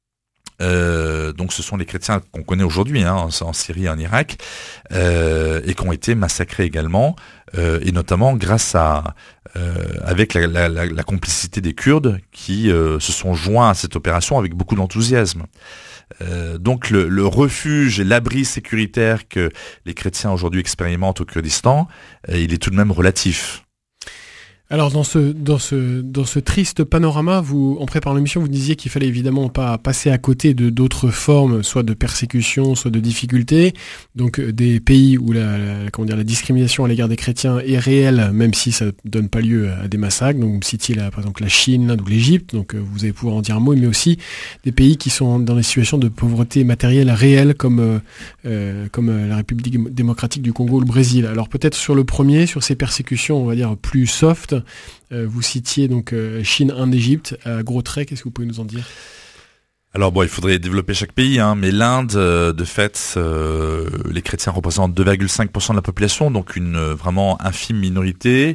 Euh, donc ce sont les chrétiens qu'on connaît aujourd'hui, hein, en, en Syrie et en Irak, euh, et qui ont été massacrés également, euh, et notamment grâce à euh, avec la, la, la, la complicité des Kurdes qui euh, se sont joints à cette opération avec beaucoup d'enthousiasme. Euh, donc le, le refuge et l'abri sécuritaire que les chrétiens aujourd'hui expérimentent au Kurdistan, euh, il est tout de même relatif. Alors dans ce dans ce dans ce triste panorama, vous en préparant l'émission, vous disiez qu'il fallait évidemment pas passer à côté de d'autres formes, soit de persécution, soit de difficultés. Donc des pays où la, la comment dire la discrimination à l'égard des chrétiens est réelle, même si ça donne pas lieu à des massacres. Donc vous citiez là par exemple la Chine, l'Inde ou l'Égypte. Donc vous allez pouvoir en dire un mot, mais aussi des pays qui sont dans des situations de pauvreté matérielle réelle, comme euh, comme la République démocratique du Congo ou le Brésil. Alors peut-être sur le premier, sur ces persécutions, on va dire plus soft. monde. Euh, vous citiez donc euh, Chine, Inde, Égypte, à gros traits, qu'est-ce que vous pouvez nous en dire ? Alors bon, il faudrait développer chaque pays, hein, mais l'Inde, euh, de fait, euh, les chrétiens représentent deux virgule cinq pour cent de la population, donc une euh, vraiment infime minorité.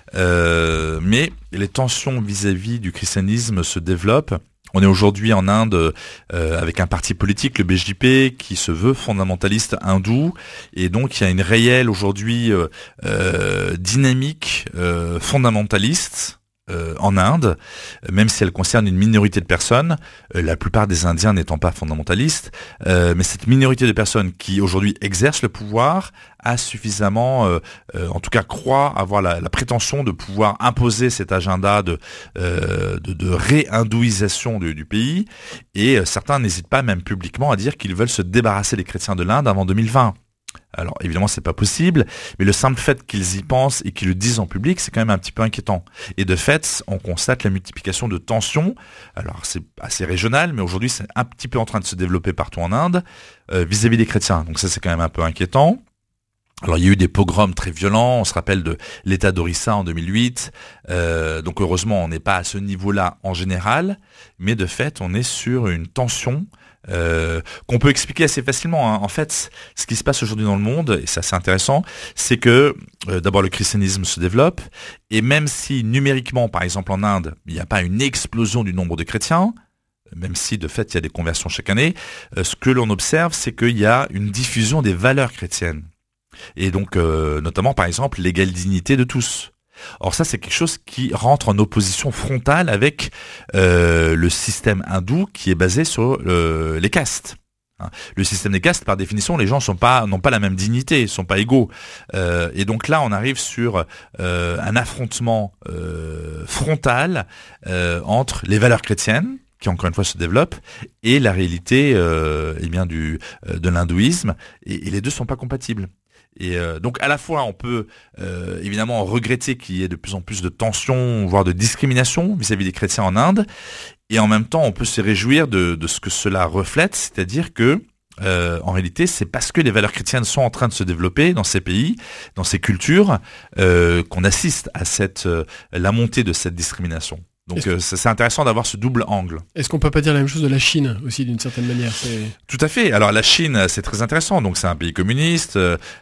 Euh, mais les tensions vis-à-vis du christianisme se développent. On est aujourd'hui en Inde euh, avec un parti politique, le B J P, qui se veut fondamentaliste hindou, et donc il y a une réelle aujourd'hui euh, euh, dynamique euh, fondamentaliste. Euh, en Inde, même si elle concerne une minorité de personnes, euh, la plupart des Indiens n'étant pas fondamentalistes, euh, mais cette minorité de personnes qui aujourd'hui exercent le pouvoir a suffisamment, euh, euh, en tout cas croit avoir la, la prétention de pouvoir imposer cet agenda de, euh, de, de ré-hindouisation du, du pays, et euh, certains n'hésitent pas même publiquement à dire qu'ils veulent se débarrasser des chrétiens de l'Inde avant deux mille vingt. Alors évidemment c'est pas possible, mais le simple fait qu'ils y pensent et qu'ils le disent en public, c'est quand même un petit peu inquiétant. Et de fait, on constate la multiplication de tensions. Alors c'est assez régional, mais aujourd'hui c'est un petit peu en train de se développer partout en Inde euh, vis-à-vis des chrétiens. Donc ça c'est quand même un peu inquiétant. Alors il y a eu des pogroms très violents, on se rappelle de l'État d'Orissa en deux mille huit, euh, donc heureusement on n'est pas à ce niveau-là en général, mais de fait on est sur une tension Euh, qu'on peut expliquer assez facilement. Hein. En fait, ce qui se passe aujourd'hui dans le monde, et c'est assez intéressant, c'est que euh, d'abord le christianisme se développe, et même si numériquement, par exemple en Inde, il n'y a pas une explosion du nombre de chrétiens, même si de fait il y a des conversions chaque année, euh, ce que l'on observe, c'est qu'il y a une diffusion des valeurs chrétiennes. Et donc, euh, notamment par exemple, l'égale dignité de tous. Or ça c'est quelque chose qui rentre en opposition frontale avec euh, le système hindou qui est basé sur euh, les castes. Le système des castes, par définition, les gens sont pas n'ont pas la même dignité, ils sont pas égaux. Euh, et donc là, on arrive sur euh, un affrontement euh, frontal euh, entre les valeurs chrétiennes, qui encore une fois se développent, et la réalité euh, eh bien du euh, de l'hindouisme, et, et les deux sont pas compatibles. Et euh, donc à la fois on peut euh, évidemment regretter qu'il y ait de plus en plus de tensions, voire de discrimination vis-à-vis des chrétiens en Inde, et en même temps on peut se réjouir de, de ce que cela reflète, c'est-à-dire que euh, en réalité c'est parce que les valeurs chrétiennes sont en train de se développer dans ces pays, dans ces cultures, euh, qu'on assiste à cette euh, la montée de cette discrimination. Donc euh, c'est intéressant d'avoir ce double angle. Est-ce qu'on peut pas dire la même chose de la Chine aussi d'une certaine manière ? C'est... Tout à fait. Alors la Chine, c'est très intéressant. Donc c'est un pays communiste,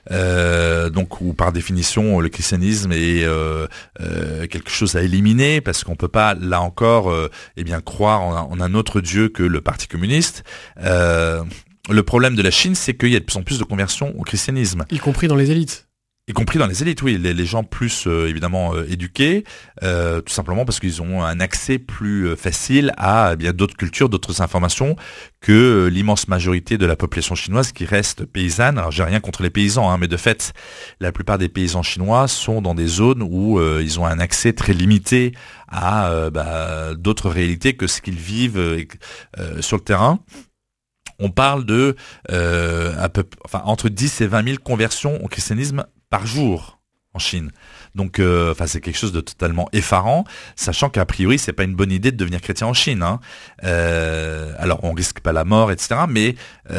euh, donc où par définition le christianisme est euh, euh, quelque chose à éliminer, parce qu'on peut pas là encore, euh, eh bien croire en un, en un autre dieu que le Parti communiste. Euh, le problème de la Chine, c'est qu'il y a de plus en plus de conversions au christianisme, y compris dans les élites. Y compris dans les élites, oui, les, les gens plus euh, évidemment euh, éduqués, euh, tout simplement parce qu'ils ont un accès plus euh, facile à eh bien d'autres cultures, d'autres informations que euh, l'immense majorité de la population chinoise qui reste paysanne. Alors j'ai rien contre les paysans, hein, mais de fait, la plupart des paysans chinois sont dans des zones où euh, ils ont un accès très limité à euh, bah, d'autres réalités que ce qu'ils vivent euh, euh, sur le terrain. On parle de euh, à peu, enfin entre dix et vingt mille conversions au christianisme par jour en Chine. Donc, euh, enfin, c'est quelque chose de totalement effarant, sachant qu'a priori, c'est pas une bonne idée de devenir chrétien en Chine. Hein. Euh, alors, on risque pas la mort, et cetera. Mais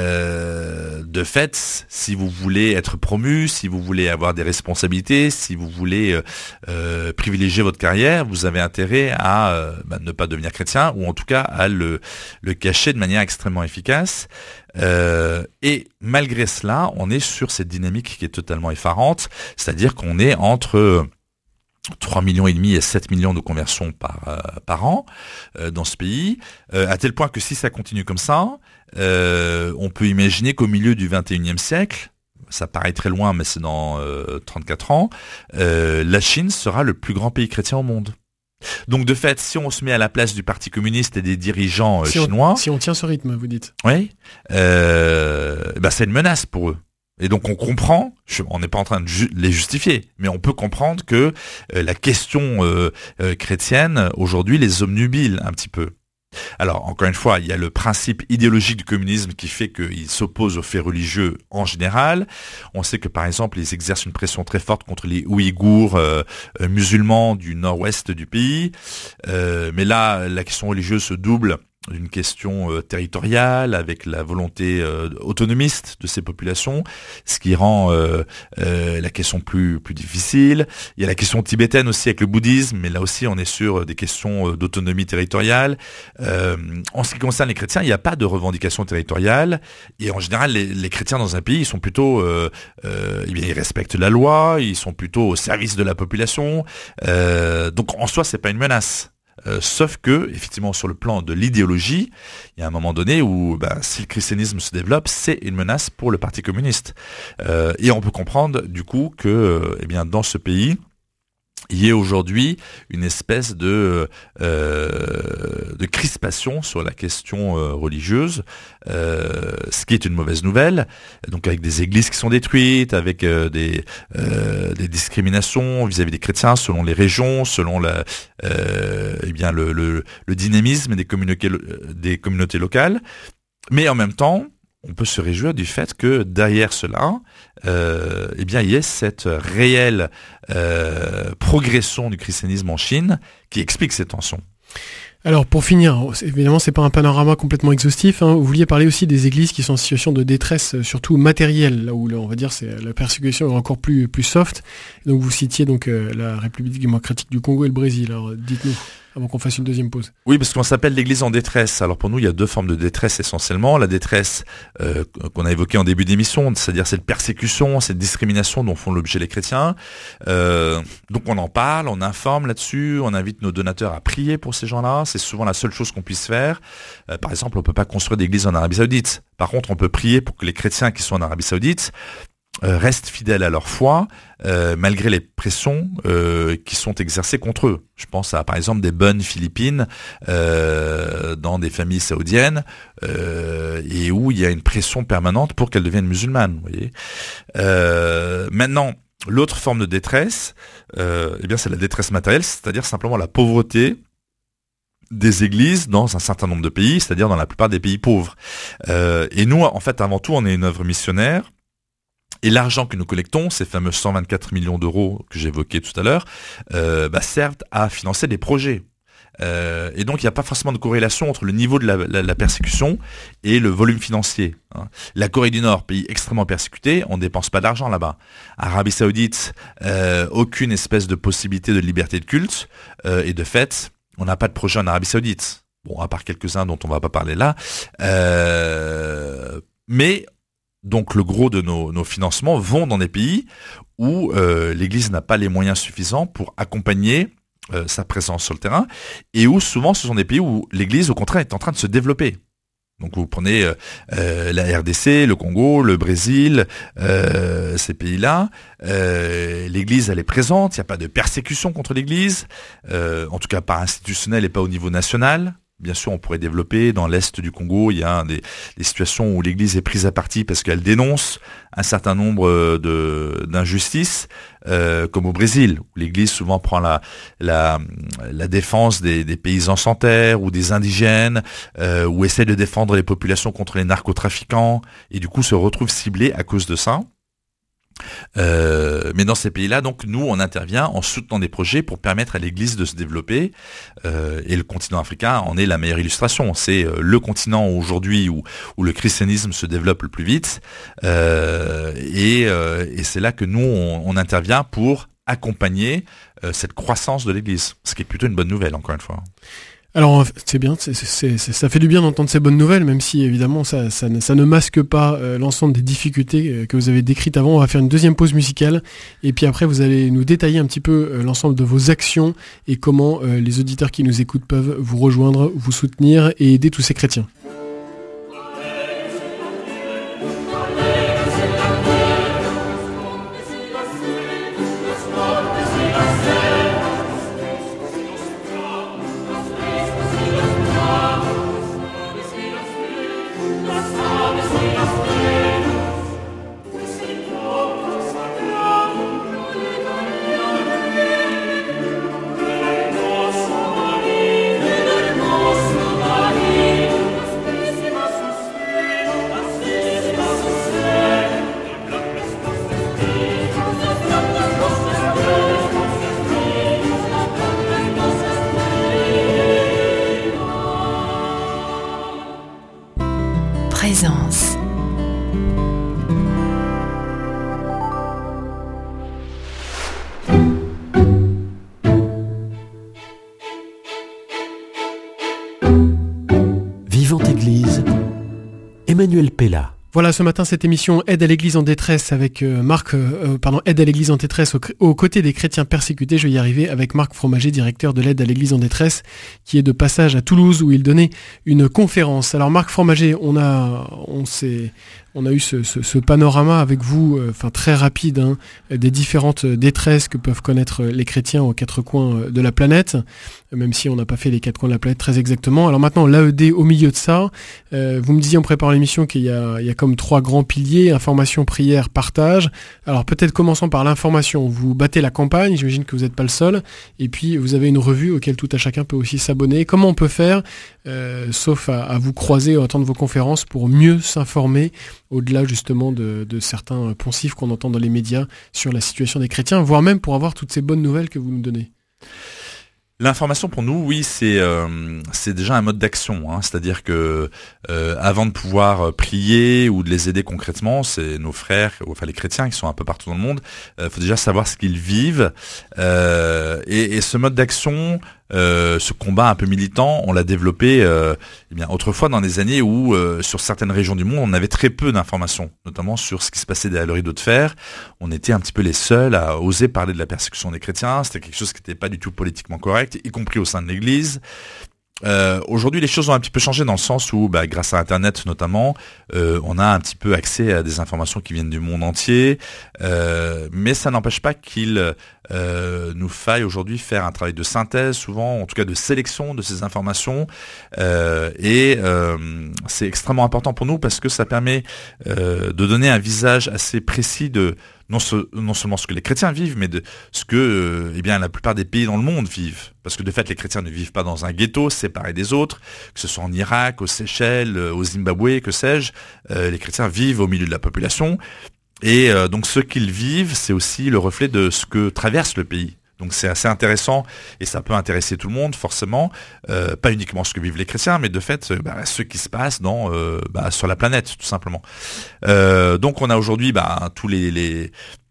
euh, de fait, si vous voulez être promu, si vous voulez avoir des responsabilités, si vous voulez euh, euh, privilégier votre carrière, vous avez intérêt à euh, bah, ne pas devenir chrétien, ou en tout cas à le, le cacher de manière extrêmement efficace. Euh, et malgré cela, on est sur cette dynamique qui est totalement effarante, c'est-à-dire qu'on est entre trois millions et demi et sept millions de conversions par euh, par an euh, dans ce pays, euh, à tel point que si ça continue comme ça, euh, on peut imaginer qu'au milieu du vingt et unième siècle, ça paraît très loin, mais c'est dans euh, trente-quatre ans, euh, la Chine sera le plus grand pays chrétien au monde. Donc de fait, si on se met à la place du Parti communiste et des dirigeants euh, si chinois... On, si on tient ce rythme, vous dites. Oui, euh, bah c'est une menace pour eux. Et donc on comprend, je, on n'est pas en train de ju- les justifier, mais on peut comprendre que euh, la question euh, euh, chrétienne, aujourd'hui, les obnubile un petit peu. Alors, encore une fois, il y a le principe idéologique du communisme qui fait qu'il s'oppose aux faits religieux en général. On sait que, par exemple, ils exercent une pression très forte contre les Ouïghours euh, euh, musulmans du nord-ouest du pays. Euh, mais là, la question religieuse se double d'une question euh, territoriale, avec la volonté euh, autonomiste de ces populations, ce qui rend euh, euh, la question plus plus difficile. Il y a la question tibétaine aussi avec le bouddhisme, mais là aussi on est sur des questions euh, d'autonomie territoriale. Euh, en ce qui concerne les chrétiens, il n'y a pas de revendication territoriale, et en général les, les chrétiens dans un pays, ils sont plutôt, euh, euh, eh bien, ils respectent la loi, ils sont plutôt au service de la population. Euh, donc en soi, c'est pas une menace. Euh, sauf que, effectivement, sur le plan de l'idéologie, il y a un moment donné où, ben, si le christianisme se développe, c'est une menace pour le Parti communiste. Euh, et on peut comprendre, du coup, que, euh, eh bien, dans ce pays, il y a aujourd'hui une espèce de euh, de crispation sur la question euh, religieuse, euh, ce qui est une mauvaise nouvelle. Donc avec des églises qui sont détruites, avec euh, des euh, des discriminations vis-à-vis des chrétiens selon les régions, selon la euh, eh bien le, le le dynamisme des communautés des communautés locales. Mais en même temps, on peut se réjouir du fait que derrière cela, euh, eh bien, il y ait cette réelle euh, progression du christianisme en Chine qui explique ces tensions. Alors pour finir, évidemment c'est pas un panorama complètement exhaustif, hein. Vous vouliez parler aussi des églises qui sont en situation de détresse, surtout matérielle, là où là, on va dire c'est la persécution est encore plus plus soft. Donc vous citiez donc euh, la République démocratique du Congo et le Brésil. Alors dites-nous, avant qu'on fasse une deuxième pause. Oui, parce qu'on s'appelle l'église en détresse. Alors pour nous, il y a deux formes de détresse essentiellement. La détresse euh, qu'on a évoquée en début d'émission, c'est-à-dire cette persécution, cette discrimination dont font l'objet les chrétiens. Euh, donc on en parle, on informe là-dessus, on invite nos donateurs à prier pour ces gens-là. C'est souvent la seule chose qu'on puisse faire. Euh, par exemple, on peut pas construire d'église en Arabie Saoudite. Par contre, on peut prier pour que les chrétiens qui sont en Arabie Saoudite Euh, restent fidèles à leur foi euh, malgré les pressions euh, qui sont exercées contre eux. Je pense à par exemple des bonnes Philippines euh, dans des familles saoudiennes euh, et où il y a une pression permanente pour qu'elles deviennent musulmanes. Vous voyez. Euh, maintenant, l'autre forme de détresse, euh, eh bien c'est la détresse matérielle, c'est-à-dire simplement la pauvreté des églises dans un certain nombre de pays, c'est-à-dire dans la plupart des pays pauvres. Euh, et nous, en fait, avant tout, on est une œuvre missionnaire. Et l'argent que nous collectons, ces fameux cent vingt-quatre millions d'euros que j'évoquais tout à l'heure, euh, bah, servent à financer des projets. Euh, et donc, il n'y a pas forcément de corrélation entre le niveau de la, la, la persécution et le volume financier. Hein. La Corée du Nord, pays extrêmement persécuté, on ne dépense pas d'argent là-bas. Arabie Saoudite, euh, aucune espèce de possibilité de liberté de culte. Euh, et de fait, on n'a pas de projet en Arabie Saoudite. Bon, à part quelques-uns dont on ne va pas parler là. Euh, mais... Donc le gros de nos, nos financements vont dans des pays où euh, l'Église n'a pas les moyens suffisants pour accompagner euh, sa présence sur le terrain et où souvent ce sont des pays où l'Église au contraire est en train de se développer. Donc vous prenez euh, euh, la R D C, le Congo, le Brésil, euh, ces pays-là, euh, l'Église elle est présente, il n'y a pas de persécution contre l'Église, euh, en tout cas pas institutionnelle et pas au niveau national. Bien sûr, on pourrait développer dans l'est du Congo, il y a des, des situations où l'Église est prise à partie parce qu'elle dénonce un certain nombre de d'injustices, euh, comme au Brésil, où l'Église souvent prend la la, la défense des, des paysans sans terre ou des indigènes, euh, ou essaie de défendre les populations contre les narcotrafiquants, et du coup se retrouve ciblée à cause de ça. Euh, mais dans ces pays-là, donc nous, on intervient en soutenant des projets pour permettre à l'Église de se développer. Euh, et le continent africain en est la meilleure illustration. C'est le continent aujourd'hui où, où le christianisme se développe le plus vite. Euh, et, euh, et c'est là que nous, on, on intervient pour accompagner euh, cette croissance de l'Église, ce qui est plutôt une bonne nouvelle, encore une fois. Alors c'est bien, c'est, c'est, c'est, ça fait du bien d'entendre ces bonnes nouvelles, même si évidemment ça, ça, ne, ça ne masque pas euh, l'ensemble des difficultés euh, que vous avez décrites avant. On va faire une deuxième pause musicale et puis après vous allez nous détailler un petit peu euh, l'ensemble de vos actions et comment euh, les auditeurs qui nous écoutent peuvent vous rejoindre, vous soutenir et aider tous ces chrétiens. présence. Vivante Église, Emmanuel Pella. Voilà, ce matin, cette émission Aide à l'Église en détresse avec euh, Marc, euh, pardon, Aide à l'Église en détresse aux, aux côtés des chrétiens persécutés. Je vais y arriver avec Marc Fromager, directeur de l'Aide à l'Église en détresse, qui est de passage à Toulouse où il donnait une conférence. Alors Marc Fromager, on a, on s'est, on a eu ce, ce, ce panorama avec vous, euh, enfin très rapide, hein, des différentes détresses que peuvent connaître les chrétiens aux quatre coins de la planète, même si on n'a pas fait les quatre coins de la planète très exactement. Alors maintenant, l'A E D au milieu de ça, euh, vous me disiez en préparant l'émission qu'il y a, il y a comme trois grands piliers, information, prière, partage. Alors peut-être commençons par l'information. Vous battez la campagne, j'imagine que vous n'êtes pas le seul, et puis vous avez une revue auquel tout à chacun peut aussi s'abonner. Comment on peut faire, euh, sauf à, à vous croiser, à attendre vos conférences, pour mieux s'informer au-delà justement de, de certains poncifs qu'on entend dans les médias sur la situation des chrétiens, voire même pour avoir toutes ces bonnes nouvelles que vous nous donnez? L'information pour nous, oui, c'est euh, c'est déjà un mode d'action, hein, c'est-à-dire que euh, avant de pouvoir prier ou de les aider concrètement, c'est nos frères, enfin les chrétiens qui sont un peu partout dans le monde, il euh, faut déjà savoir ce qu'ils vivent euh, et, et ce mode d'action. Euh, ce combat un peu militant, on l'a développé euh, eh bien autrefois dans des années où euh, sur certaines régions du monde on avait très peu d'informations, notamment sur ce qui se passait derrière le rideau de fer. On était un petit peu les seuls à oser parler de la persécution des chrétiens. C'était quelque chose qui n'était pas du tout politiquement correct, y compris au sein de l'Église. Euh, aujourd'hui, les choses ont un petit peu changé dans le sens où, bah, grâce à Internet notamment, euh, on a un petit peu accès à des informations qui viennent du monde entier, euh, mais ça n'empêche pas qu'il euh, nous faille aujourd'hui faire un travail de synthèse, souvent, en tout cas de sélection de ces informations, euh, et euh, c'est extrêmement important pour nous parce que ça permet euh, de donner un visage assez précis de non, ce, non seulement ce que les chrétiens vivent, mais de ce que euh, eh bien la plupart des pays dans le monde vivent. Parce que de fait, les chrétiens ne vivent pas dans un ghetto séparé des autres, que ce soit en Irak, aux Seychelles, au Zimbabwe, que sais-je. Euh, les chrétiens vivent au milieu de la population. Et euh, donc ce qu'ils vivent, c'est aussi le reflet de ce que traverse le pays. Donc c'est assez intéressant et ça peut intéresser tout le monde forcément, euh, pas uniquement ce que vivent les chrétiens, mais de fait bah, ce qui se passe dans euh, bah, sur la planète tout simplement. Euh, donc on a aujourd'hui bah, tous les les,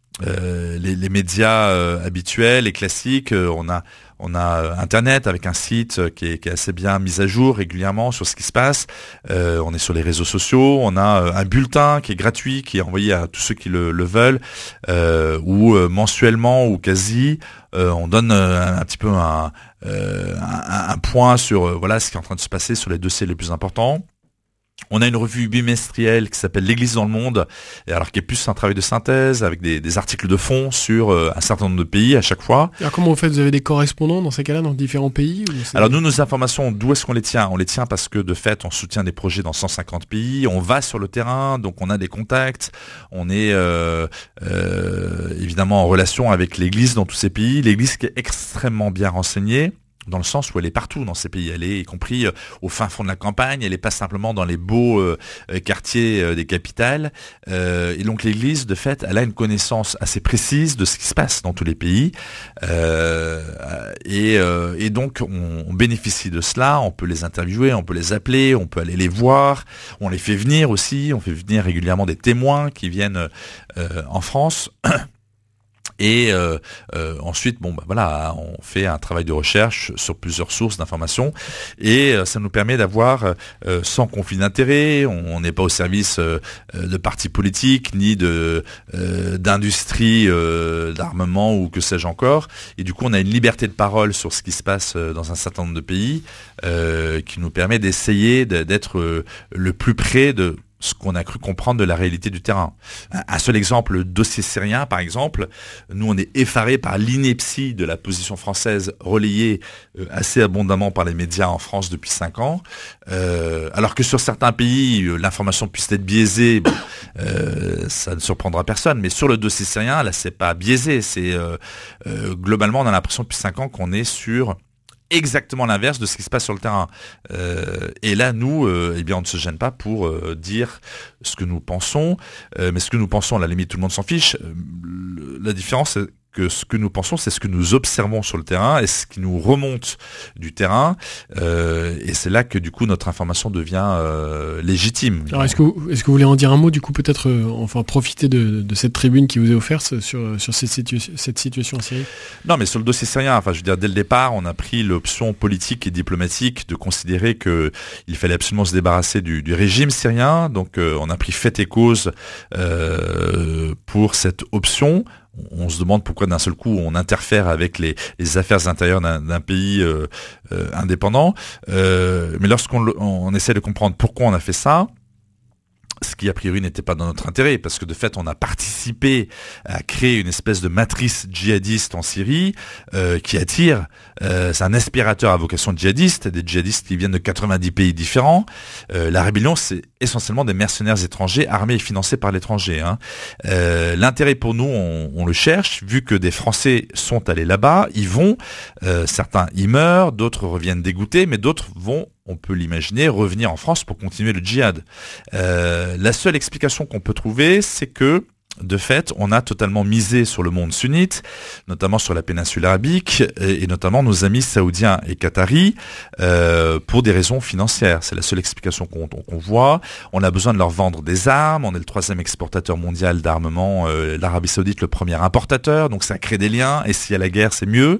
euh, les les médias euh, habituels et classiques. Euh, on a On a Internet avec un site qui est, qui est assez bien mis à jour régulièrement sur ce qui se passe. Euh, on est sur les réseaux sociaux. On a un bulletin qui est gratuit, qui est envoyé à tous ceux qui le, le veulent, euh, ou euh, mensuellement ou quasi. Euh, on donne euh, un petit peu un, euh, un, un point sur euh, voilà ce qui est en train de se passer sur les dossiers les plus importants. On a une revue bimestrielle qui s'appelle l'Église dans le monde, et alors qui est plus un travail de synthèse avec des, des articles de fond sur euh, un certain nombre de pays à chaque fois. Alors comment vous faites? Vous avez des correspondants dans ces cas-là dans différents pays ou Alors nous, nos informations, d'où est-ce qu'on les tient? On les tient parce que de fait, on soutient des projets dans cent cinquante pays, on va sur le terrain, donc on a des contacts, on est euh, euh, évidemment en relation avec l'Église dans tous ces pays, l'Église qui est extrêmement bien renseignée, dans le sens où elle est partout dans ces pays, elle est y compris euh, au fin fond de la campagne, elle est pas simplement dans les beaux euh, quartiers euh, des capitales, euh, et donc l'Église de fait elle a une connaissance assez précise de ce qui se passe dans tous les pays, euh, et, euh, et donc on, on bénéficie de cela, on peut les interviewer, on peut les appeler, on peut aller les voir, on les fait venir aussi, on fait venir régulièrement des témoins qui viennent euh, en France. Et euh, euh, ensuite, bon, bah voilà, on fait un travail de recherche sur plusieurs sources d'informations, et euh, ça nous permet d'avoir, euh, sans conflit d'intérêt, on n'est pas au service euh, de partis politiques ni de euh, d'industries euh, d'armement ou que sais-je encore. Et du coup, on a une liberté de parole sur ce qui se passe dans un certain nombre de pays, euh, qui nous permet d'essayer d'être euh, le plus près de ce qu'on a cru comprendre de la réalité du terrain. Un seul exemple, le dossier syrien par exemple, nous on est effarés par l'ineptie de la position française relayée euh, assez abondamment par les médias en France depuis cinq ans, euh, alors que sur certains pays euh, l'information puisse être biaisée, bon, euh, ça ne surprendra personne, mais sur le dossier syrien là c'est pas biaisé, c'est euh, euh, globalement on a l'impression depuis cinq ans qu'on est sur exactement l'inverse de ce qui se passe sur le terrain. Euh, et là, nous, euh, eh bien, on ne se gêne pas pour euh, dire ce que nous pensons, euh, mais ce que nous pensons, à la limite, tout le monde s'en fiche. Euh, la différence, c'est que ce que nous pensons, c'est ce que nous observons sur le terrain et ce qui nous remonte du terrain. Euh, et c'est là que du coup notre information devient euh, légitime. Alors est-ce que vous, est-ce que vous voulez en dire un mot du coup, peut-être euh, enfin profiter de, de cette tribune qui vous est offerte sur sur cette, situ- cette situation en Syrie? Non, mais sur le dossier syrien, enfin je veux dire dès le départ, on a pris l'option politique et diplomatique de considérer que il fallait absolument se débarrasser du, du régime syrien. Donc euh, on a pris fait et cause euh, pour cette option. On se demande pourquoi d'un seul coup on interfère avec les, les affaires intérieures d'un, d'un pays euh, euh, indépendant. Euh, mais lorsqu'on on essaie de comprendre pourquoi on a fait ça, ce qui a priori n'était pas dans notre intérêt, parce que de fait on a participé à créer une espèce de matrice djihadiste en Syrie euh, qui attire, euh, c'est un aspirateur à vocation djihadiste, des djihadistes qui viennent de quatre-vingt-dix pays différents. Euh, la rébellion, c'est essentiellement des mercenaires étrangers armés et financés par l'étranger. Hein. Euh, l'intérêt pour nous, on, on le cherche, vu que des Français sont allés là-bas, ils vont, euh, certains y meurent, d'autres reviennent dégoûtés, mais d'autres vont, on peut l'imaginer, revenir en France pour continuer le djihad. Euh, la seule explication qu'on peut trouver, c'est que, de fait, on a totalement misé sur le monde sunnite, notamment sur la péninsule arabique, et, et notamment nos amis saoudiens et qataris, euh, pour des raisons financières. C'est la seule explication qu'on, qu'on voit. On a besoin de leur vendre des armes. On est le troisième exportateur mondial d'armement, euh, l'Arabie saoudite le premier importateur, donc ça crée des liens, et s'il y a la guerre, c'est mieux.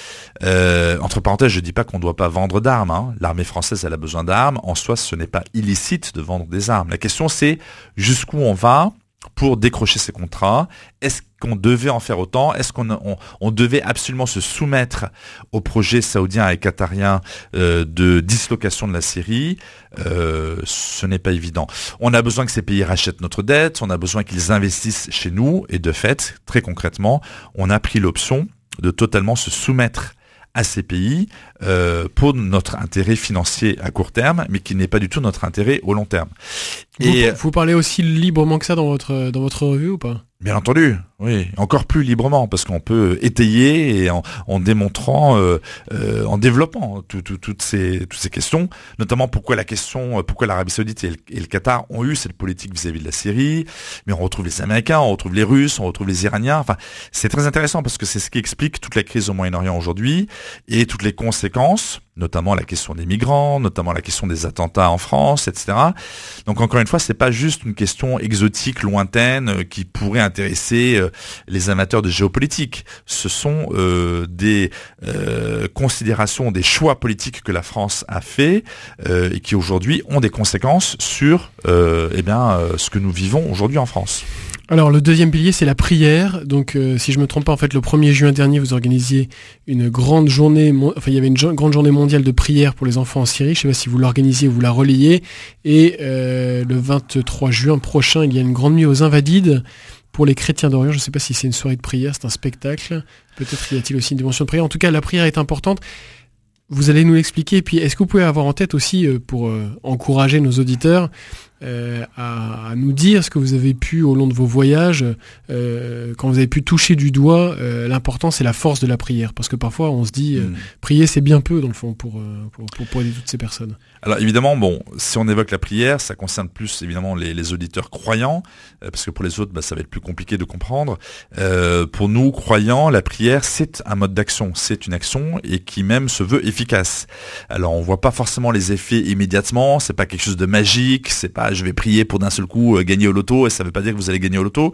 Euh, entre parenthèses, je dis pas qu'on ne doit pas vendre d'armes. Hein. L'armée française, elle a besoin d'armes. En soi, ce n'est pas illicite de vendre des armes. La question, c'est jusqu'où on va pour décrocher ces contrats. Est-ce qu'on devait en faire autant? Est-ce qu'on on, on devait absolument se soumettre au projet saoudien et qatarien euh, de dislocation de la Syrie? euh, Ce n'est pas évident. On a besoin que ces pays rachètent notre dette. On a besoin qu'ils investissent chez nous. Et de fait, très concrètement, on a pris l'option de totalement se soumettre à ces pays euh, pour notre intérêt financier à court terme, mais qui n'est pas du tout notre intérêt au long terme. Vous, Et vous parlez aussi librement que ça dans votre dans votre revue ou pas? Bien entendu, oui, encore plus librement, parce qu'on peut étayer et en, en démontrant, euh, euh, en développant tout, tout, toutes ces toutes ces questions, notamment pourquoi la question, pourquoi l'Arabie Saoudite et le, et le Qatar ont eu cette politique vis-à-vis de la Syrie, mais on retrouve les Américains, on retrouve les Russes, on retrouve les Iraniens. Enfin, c'est très intéressant parce que c'est ce qui explique toute la crise au Moyen-Orient aujourd'hui et toutes les conséquences, notamment la question des migrants, notamment la question des attentats en France, et cetera. Donc encore une fois, c'est pas juste une question exotique, lointaine, euh, qui pourrait intéresser euh, les amateurs de géopolitique. Ce sont euh, des euh, considérations, des choix politiques que la France a fait euh, et qui aujourd'hui ont des conséquences sur euh, eh bien euh, ce que nous vivons aujourd'hui en France. Alors le deuxième pilier, c'est la prière. Donc euh, si je me trompe pas, en fait le premier juin dernier, vous organisiez une grande journée, mon... enfin il y avait une jo- grande journée mondiale de prière pour les enfants en Syrie. Je sais pas si vous l'organisiez ou vous la relayez. Et euh, le vingt-trois juin prochain, il y a une grande nuit aux Invalides pour les chrétiens d'Orient. Je ne sais pas si c'est une soirée de prière, c'est un spectacle. Peut-être y a-t-il aussi une dimension de prière. En tout cas, la prière est importante. Vous allez nous l'expliquer. Et puis, est-ce que vous pouvez avoir en tête aussi, euh, pour euh, encourager nos auditeurs, Euh, à, à nous dire ce que vous avez pu au long de vos voyages, euh, quand vous avez pu toucher du doigt euh, l'importance et la force de la prière, parce que parfois on se dit euh, mmh. prier c'est bien peu dans le fond pour, euh, pour, pour, pour aider toutes ces personnes. Alors évidemment, bon, si on évoque la prière, ça concerne plus évidemment les, les auditeurs croyants, euh, parce que pour les autres, bah, ça va être plus compliqué de comprendre. Euh, pour nous, croyants, la prière, c'est un mode d'action, c'est une action et qui même se veut efficace. Alors on voit pas forcément les effets immédiatement, c'est pas quelque chose de magique, c'est pas je vais prier pour d'un seul coup euh, gagner au loto, et ça veut pas dire que vous allez gagner au loto,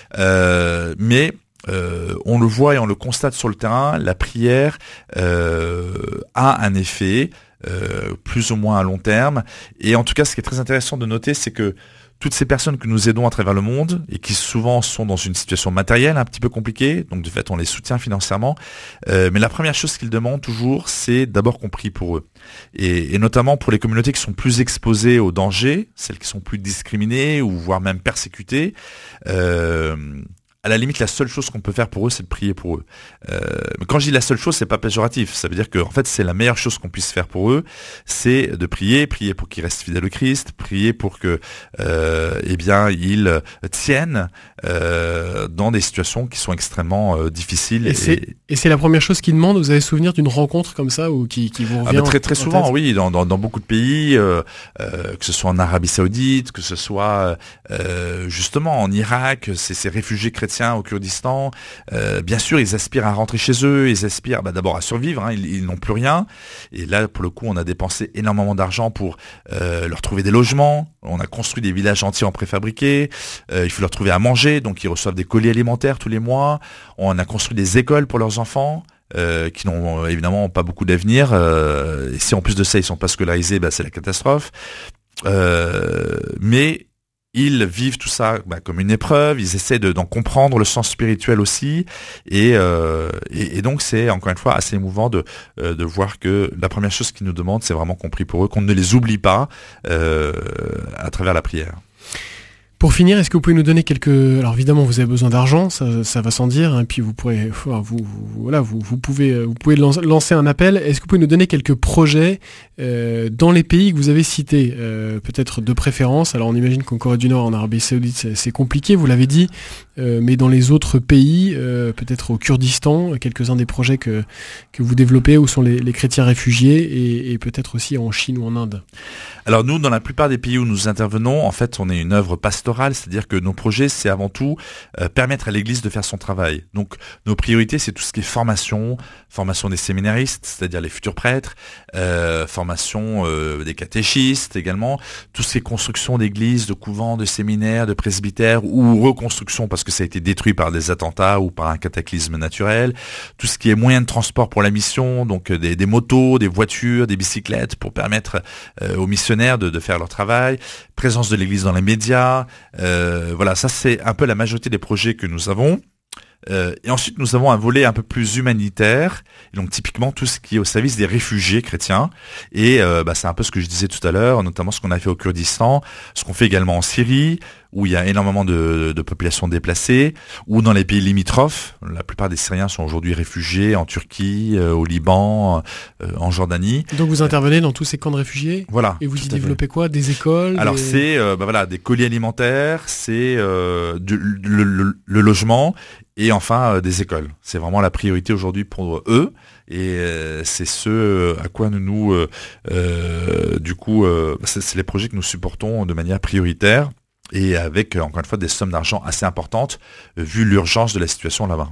euh, mais euh, on le voit et on le constate sur le terrain, la prière euh, a un effet euh, plus ou moins à long terme, et en tout cas ce qui est très intéressant de noter, c'est que toutes ces personnes que nous aidons à travers le monde et qui souvent sont dans une situation matérielle un petit peu compliquée, donc de fait on les soutient financièrement, euh, mais la première chose qu'ils demandent toujours, c'est d'abord qu'on prie pour eux. Et, et notamment pour les communautés qui sont plus exposées aux dangers, celles qui sont plus discriminées ou voire même persécutées, euh, à la limite, la seule chose qu'on peut faire pour eux, c'est de prier pour eux. Euh, mais quand je dis la seule chose, c'est pas péjoratif. Ça veut dire que, en fait, c'est la meilleure chose qu'on puisse faire pour eux, c'est de prier, prier pour qu'ils restent fidèles au Christ, prier pour que, euh, eh bien, ils tiennent euh, dans des situations qui sont extrêmement euh, difficiles. Et, et, c'est, et c'est la première chose qu'ils demandent. Vous avez souvenir d'une rencontre comme ça ou qui, qui vous revient? Ah, très très souvent, oui, dans, dans, dans beaucoup de pays, euh, euh, que ce soit en Arabie Saoudite, que ce soit euh, justement en Irak, c'est ces réfugiés chrétiens chrétiens au Kurdistan, euh, bien sûr, ils aspirent à rentrer chez eux, ils aspirent bah, d'abord à survivre, hein, ils, ils n'ont plus rien. Et là, pour le coup, on a dépensé énormément d'argent pour euh, leur trouver des logements. On a construit des villages entiers en préfabriqué. Euh, il faut leur trouver à manger, donc ils reçoivent des colis alimentaires tous les mois. On a construit des écoles pour leurs enfants. Euh, qui n'ont euh, évidemment pas beaucoup d'avenir. Euh, et si en plus de ça, ils sont pas scolarisés, bah, c'est la catastrophe. Euh, mais ils vivent tout ça bah, comme une épreuve. Ils essaient de, d'en comprendre le sens spirituel aussi. Et, euh, et, et donc, c'est encore une fois assez émouvant de, euh, de voir que la première chose qu'ils nous demandent, c'est vraiment qu'on prie pour eux, qu'on ne les oublie pas euh, à travers la prière. Pour finir, est-ce que vous pouvez nous donner quelques... Alors évidemment, vous avez besoin d'argent, ça, ça va sans dire, et hein, puis vous pourrez, vous, vous, voilà, vous, vous pouvez, vous pouvez lancer un appel. Est-ce que vous pouvez nous donner quelques projets euh, dans les pays que vous avez cités, euh, peut-être de préférence? Alors on imagine qu'en Corée du Nord, en Arabie Saoudite, c'est, c'est compliqué, vous l'avez dit, euh, mais dans les autres pays, euh, peut-être au Kurdistan, quelques-uns des projets que que vous développez, où sont les, les chrétiens réfugiés, et, et peut-être aussi en Chine ou en Inde. Alors nous, dans la plupart des pays où nous intervenons, en fait, on est une œuvre pastorale, c'est-à-dire que nos projets, c'est avant tout euh, permettre à l'Église de faire son travail. Donc nos priorités, c'est tout ce qui est formation, formation des séminaristes, c'est-à-dire les futurs prêtres, euh, formation euh, des catéchistes également, tout ce qui est construction d'églises, de couvents, de séminaires, de presbytères, ou reconstruction parce que ça a été détruit par des attentats ou par un cataclysme naturel, tout ce qui est moyens de transport pour la mission, donc des, des motos, des voitures, des bicyclettes pour permettre euh, aux missionnaires De, de faire leur travail, présence de l'Église dans les médias, euh, voilà, ça c'est un peu la majorité des projets que nous avons. Euh, et ensuite nous avons un volet un peu plus humanitaire, et donc typiquement tout ce qui est au service des réfugiés chrétiens, et euh, bah, c'est un peu ce que je disais tout à l'heure, notamment ce qu'on a fait au Kurdistan, ce qu'on fait également en Syrie, où il y a énormément de, de populations déplacées, ou dans les pays limitrophes. La plupart des Syriens sont aujourd'hui réfugiés en Turquie, euh, au Liban, euh, en Jordanie. Donc vous intervenez dans tous ces camps de réfugiés. Voilà. Et vous y développez quoi? Des écoles? Alors des... c'est euh, bah, voilà, des colis alimentaires, c'est euh, du, le, le, le logement et enfin euh, des écoles. C'est vraiment la priorité aujourd'hui pour eux. Et euh, c'est ce à quoi nous nous euh, euh, du coup euh, c'est, c'est les projets que nous supportons de manière prioritaire. Et avec, encore une fois, des sommes d'argent assez importantes, vu l'urgence de la situation là-bas.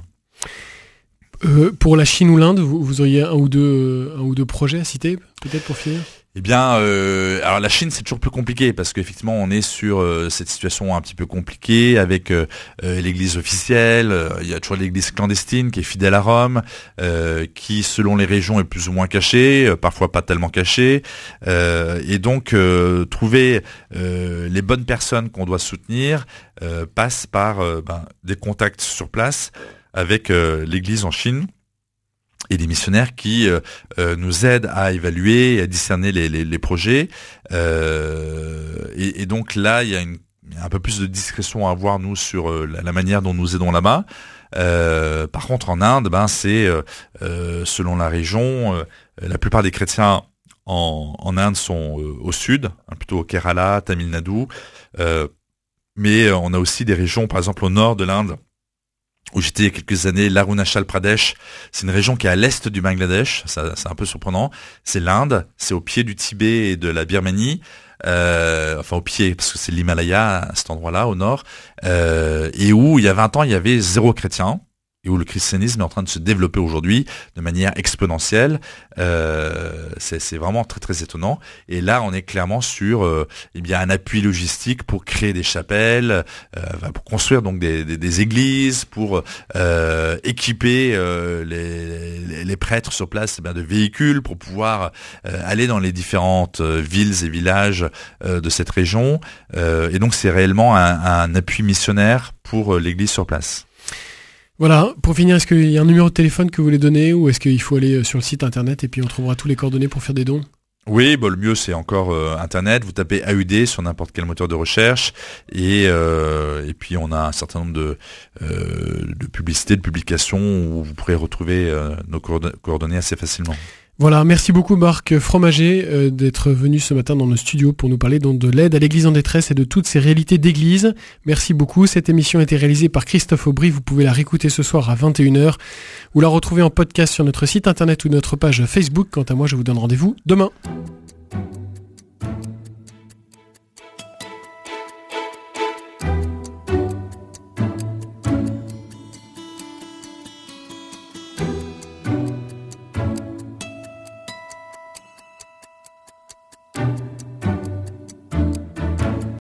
Euh, pour la Chine ou l'Inde, vous, vous auriez un ou deux, un ou deux projets à citer, peut-être pour finir? Eh bien, euh, alors la Chine c'est toujours plus compliqué parce qu'effectivement on est sur euh, cette situation un petit peu compliquée avec euh, euh, l'Église officielle. Euh, il y a toujours l'Église clandestine qui est fidèle à Rome, euh, qui selon les régions est plus ou moins cachée, euh, parfois pas tellement cachée. Euh, et donc euh, trouver euh, les bonnes personnes qu'on doit soutenir euh, passe par euh, ben, des contacts sur place avec euh, l'Église en Chine. Et des missionnaires qui euh, euh, nous aident à évaluer et à discerner les, les, les projets. Euh, et, et donc là, il y a une, un peu plus de discrétion à avoir, nous, sur euh, la, la manière dont nous aidons là-bas. Euh, par contre, en Inde, ben, c'est euh, euh, selon la région, euh, la plupart des chrétiens en, en Inde sont euh, au sud, hein, plutôt au Kerala, Tamil Nadu. Euh, mais on a aussi des régions, par exemple, au nord de l'Inde, où j'étais il y a quelques années, l'Arunachal Pradesh. C'est une région qui est à l'est du Bangladesh, ça, c'est un peu surprenant. C'est l'Inde, c'est au pied du Tibet et de la Birmanie, euh, enfin au pied, parce que c'est l'Himalaya, à cet endroit-là, au nord, euh, et où il y a vingt ans, il y avait zéro chrétien, et où le christianisme est en train de se développer aujourd'hui de manière exponentielle. Euh, c'est, c'est vraiment très très étonnant. Et là, on est clairement sur euh, eh bien un appui logistique pour créer des chapelles, euh, pour construire donc des, des, des églises, pour euh, équiper euh, les, les, les prêtres sur place eh bien, de véhicules pour pouvoir euh, aller dans les différentes euh, villes et villages euh, de cette région. Euh, et donc, c'est réellement un, un appui missionnaire pour euh, l'Église sur place. Voilà, pour finir, est-ce qu'il y a un numéro de téléphone que vous voulez donner ou est-ce qu'il faut aller sur le site internet et puis on trouvera tous les coordonnées pour faire des dons? Oui, bah, le mieux c'est encore euh, internet, vous tapez A U D sur n'importe quel moteur de recherche et, euh, et puis on a un certain nombre de, euh, de publicités, de publications où vous pourrez retrouver euh, nos coordonnées assez facilement. Voilà, merci beaucoup Marc Fromager euh, d'être venu ce matin dans nos studios pour nous parler donc de l'aide à l'Église en détresse et de toutes ces réalités d'Église. Merci beaucoup. Cette émission a été réalisée par Christophe Aubry. Vous pouvez la réécouter ce soir à vingt et une heures ou la retrouver en podcast sur notre site internet ou notre page Facebook. Quant à moi, je vous donne rendez-vous demain.